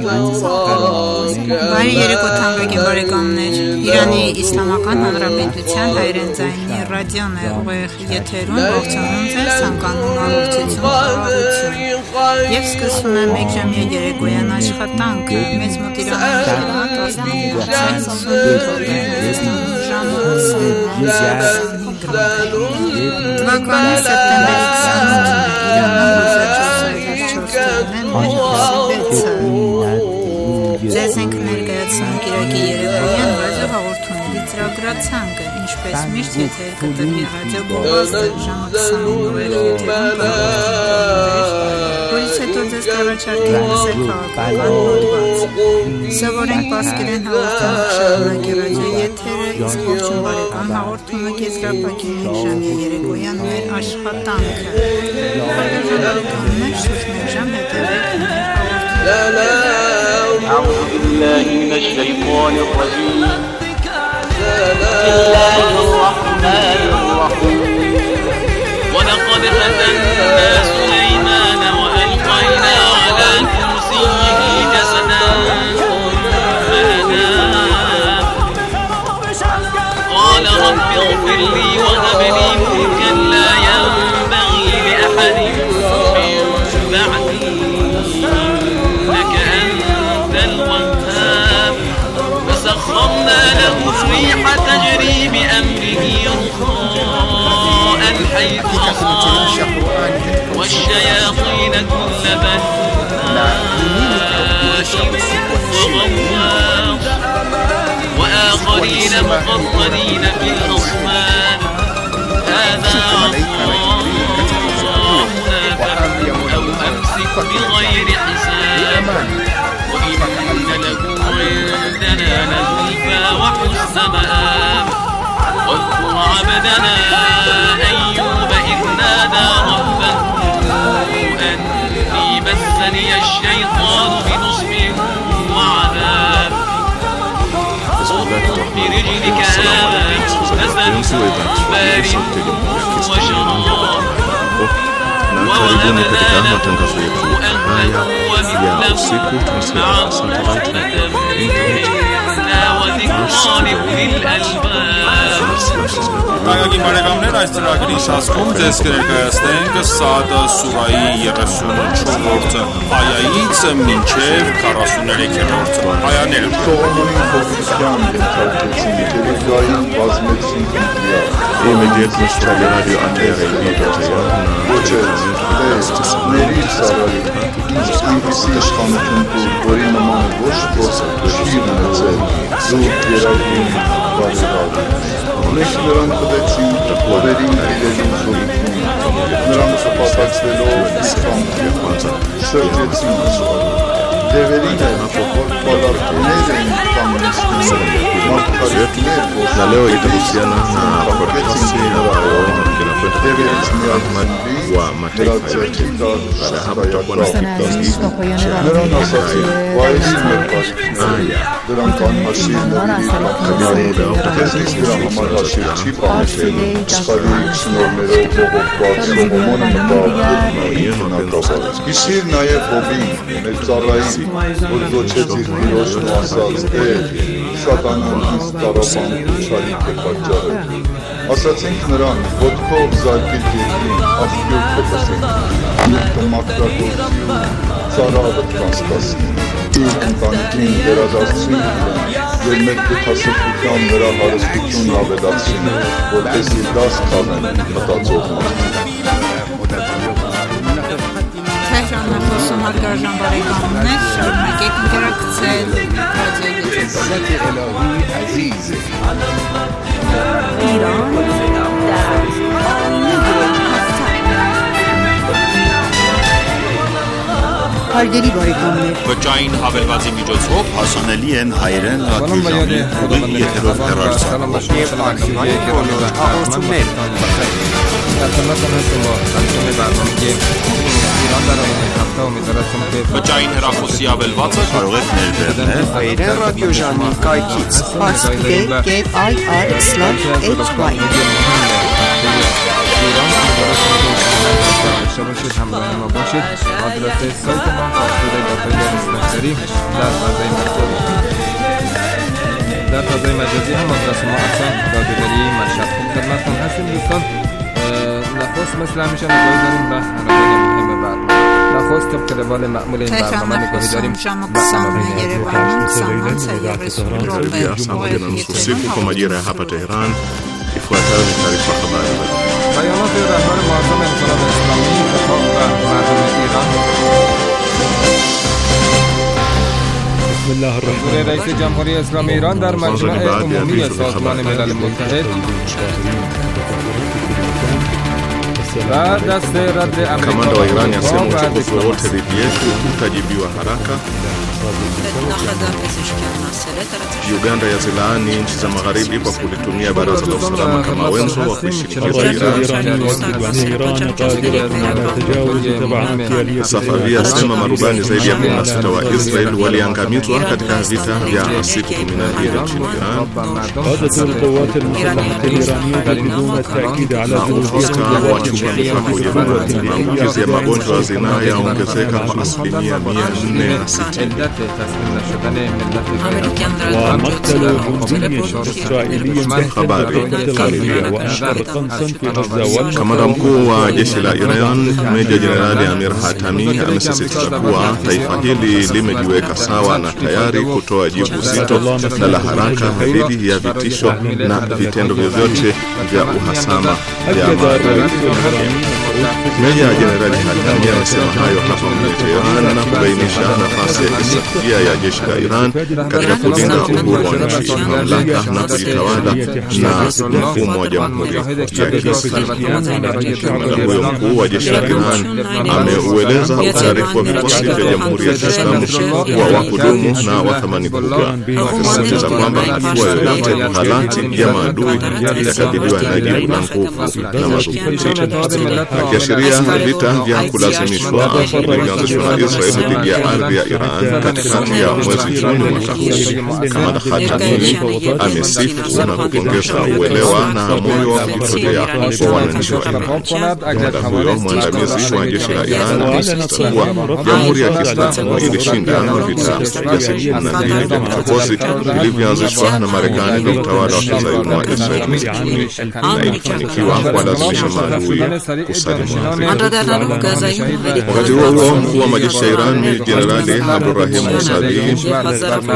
N: Բարի երեկո թանկագին բարեկամներ, Իրանի Իսլամական Հանրապետության հայերեն ձայնի ռադիոն է ուղիղ եթերում ողջունում ձեզ ցանկանում հաղորդություն եւ սկսում եմ 1 ժամյա երեկոյան աշխատանքը մեծ մոտ Իրանի թվականի սեպտեմբերի 28-ը ձեզ ենք ներկայացնում Կիրակի երեկոյան ռադիո հաղորդումների ծրագրացանկը, ինչպես միշտ եթեր կտրվի ռադիո Գովազդը ժամը 29-ը որից հետո ձեզ կառաջարկենք լսել քաղաքական հոդված։ Սովորենք պարսկերեն հաղորդանք շարունակի ռադիո եթերը, իսկ ողջույն բարեկամ հաղորդումը կեզրափակի 1 ժամյա երեկոյան մեր աշխատանքը։ Բարեկամներ, շուրջ 1 ժամ հետևեք
K: أعوذ بالله من الشيطان الرجيم بسم الله الرحمن الرحيم ولقد فتنا سليمان وألقينا على كرسيه
O: رب اغفر لي وهب لي ملكا لا ينبغي لأحد من بعدي إنك أنت الوهاب فسخرنا له الريح تجري بأمره رخاء حيث أصاب والشياطين كل بناء وغواص وآخرين مقرنين في الأصفاد هذا عطاؤنا فامنن أو أمسك بغير حساب وإن له عندنا لزلفى وحسن مآب واذكر عبدنا أيوب إذ نادى ربه أني مسني الشيطان بنصب وعذاب برجلك هذا مثل بارد وشراب ووهبنا له أهله ومثله معهم رحمة منا وذكرى لأولي الألباب
M: Հայագի բարեկամներ, այս ծրագրի ընթացքում ձեզ կներկայացնենք Սադ սուրայի 34-րդ այայից մինչև 43-րդ այաները։
P: Սողոմոնի փոխության ենթարկեցին տելեգրային բազմեցին քննիա։ Իմեդիետ մշտալերարի աները վիդոթեյանը ոչեց ների սարարի ինքնիսի իշխանություն դուր, որի նման ոչ ոք չի ունեցել զուտ երայգին բարևարում։ Մենք նրան կդեցին տպորերին իրերին զորիքին, նրանց պատակվելով իսկամտ սրտեցին դևերին որ պալարկներ էին կամրեցնում, մարդարիքներ,
Q: La leo itahusiana na podcast
P: դևերից միակմանլի
Q: mataifa yote baada hapo tutakuwa na kipindi
P: նրան ասացին, վայրի մեր բարիքին, դրանք անհաշիվների կեզնից դրա համար հաշիվ չի պահանջելու, սխալի շնորներով ողողված Սողոմոնը մտավ Հիշիր նաև Հոբին, մեր ծառային, որ գոչեց իր տիրոջն ու ասաց, սատանան ինձ տարապան ուշարիք է պատճառել Ասացինք նրան, ոտքով զարկիր երկրին, աղբյուր կպսին, յուղթը մակրագործի ու ծարավը կանստասին, իր ընտանիքին վերադարձին և մեր կթասրկության նրա հարստությունն ավելացին, որպեսի դաս խանեն մտածող
N: Թեհրանը խոսում հարգարժան բարեկամներ, շարունակեք ընկերակցել
R: Հարգելի բարեկամներ,
M: Բջջային հավելվածի միջոցով
A: հասանելի են հայերեն ռադիոժամի ուղիղ եթերով հեռարձակվող
S: հաղորդումներ
M: Բջջային հեռախոսի ավելվածը
A: կարող եք ներբեռնել
S: հայերեն ռադիոժամի կայքից
C: شبکه همراه ما باشید. آدرس سایت ما فاصله داخلی در فضای مجازی هم آدرس ما اصلا یادگیری مشهد خدمتتون هستیم دوستان. نخست مثل همیشه نگاهی داریم به عناوین مهم برنامه. نخست طبق روال معمول این برنامه نگاهی داریم
Q: usiku kwa majira ya hapa Tehran. Ifuatayo ni taarifa habari.
C: بیانات رهبر معظم انقلاب اسلامی خطاب به مردم ایران.
T: بسم الله الرحمن الرحیم.
C: رئیس جمهوری اسلامی ایران در مجمع عمومی سازمان ملل متحد و دست رد امریکا
Q: Kamanda wa Iran yasema uchokozi wowote dhidi yetu utajibiwa haraka. Uganda yazilaani nchi za magharibi kwa kulitumia baraza la usalama kama wenzo wa kuishinikiza Iran. Safavia asema marubani zaidi ya 16 wa Israel waliangamizwa katika vita vya siku 12 nchini Iran.
T: قادة القوات المسلحة الإيرانية يجدون التأكيد على
Q: maambukizi ya magonjwa ya zinaa yaongezeka kwa 460%.
T: ومقتل جندي إسرائيلي
Q: Kamanda mkuu wa jeshi la Iran Meja Jenerali Amir Hatami amesisitiza kuwa taifa hili limejiweka sawa na tayari kutoa jibu zito na la haraka dhidi ya vitisho na vitendo vyovyote vya uhasama vya maadui. Meja Jenerali Hatami amesema hayo hapa mjini Tehran na kubainisha nafasi ya kistratejia ya jeshi la Iran katika kulinda uhuru wa nchi, mamlaka na kujitawala na mfumo wa jamhuri ya Kiislamu. Kamanda huyo mkuu wa jeshi la Iran ameueleza utaarifu wa vikosi vya jamhuri ya Kiislamu wa wahudumu na wa thamani kubwa, akisisitiza kwamba hatua yoyote ghalati ya maadui itakabiliwa na jibu la nguvu na madhubuti. Akiashiria vita vya kulazimishwa vilivyoanzishwa na Israeli dhidi ya ardhi ya Iran katikati ya mwezi Juni mwaka huu, Kamanda Hatami amesifu na kupongeza uelewa na moyo wa kujitolea kwa wananchi wa Iran. Kamanda huyo mwandamizi wa jeshi la Iran amesisitiza kuwa jamhuri ya Kiislamu ilishinda vita vya siku 12 vya kichokozi vilivyoanzishwa na Marekani na utawala wa kizayuni wa Israeli mwezi Juni, na ilifanikiwa kuwalazimisha maadui kusalimu amri. Wakati huo mkuu wa majeshi ya Iran Jenerali Abdurrahim Musavi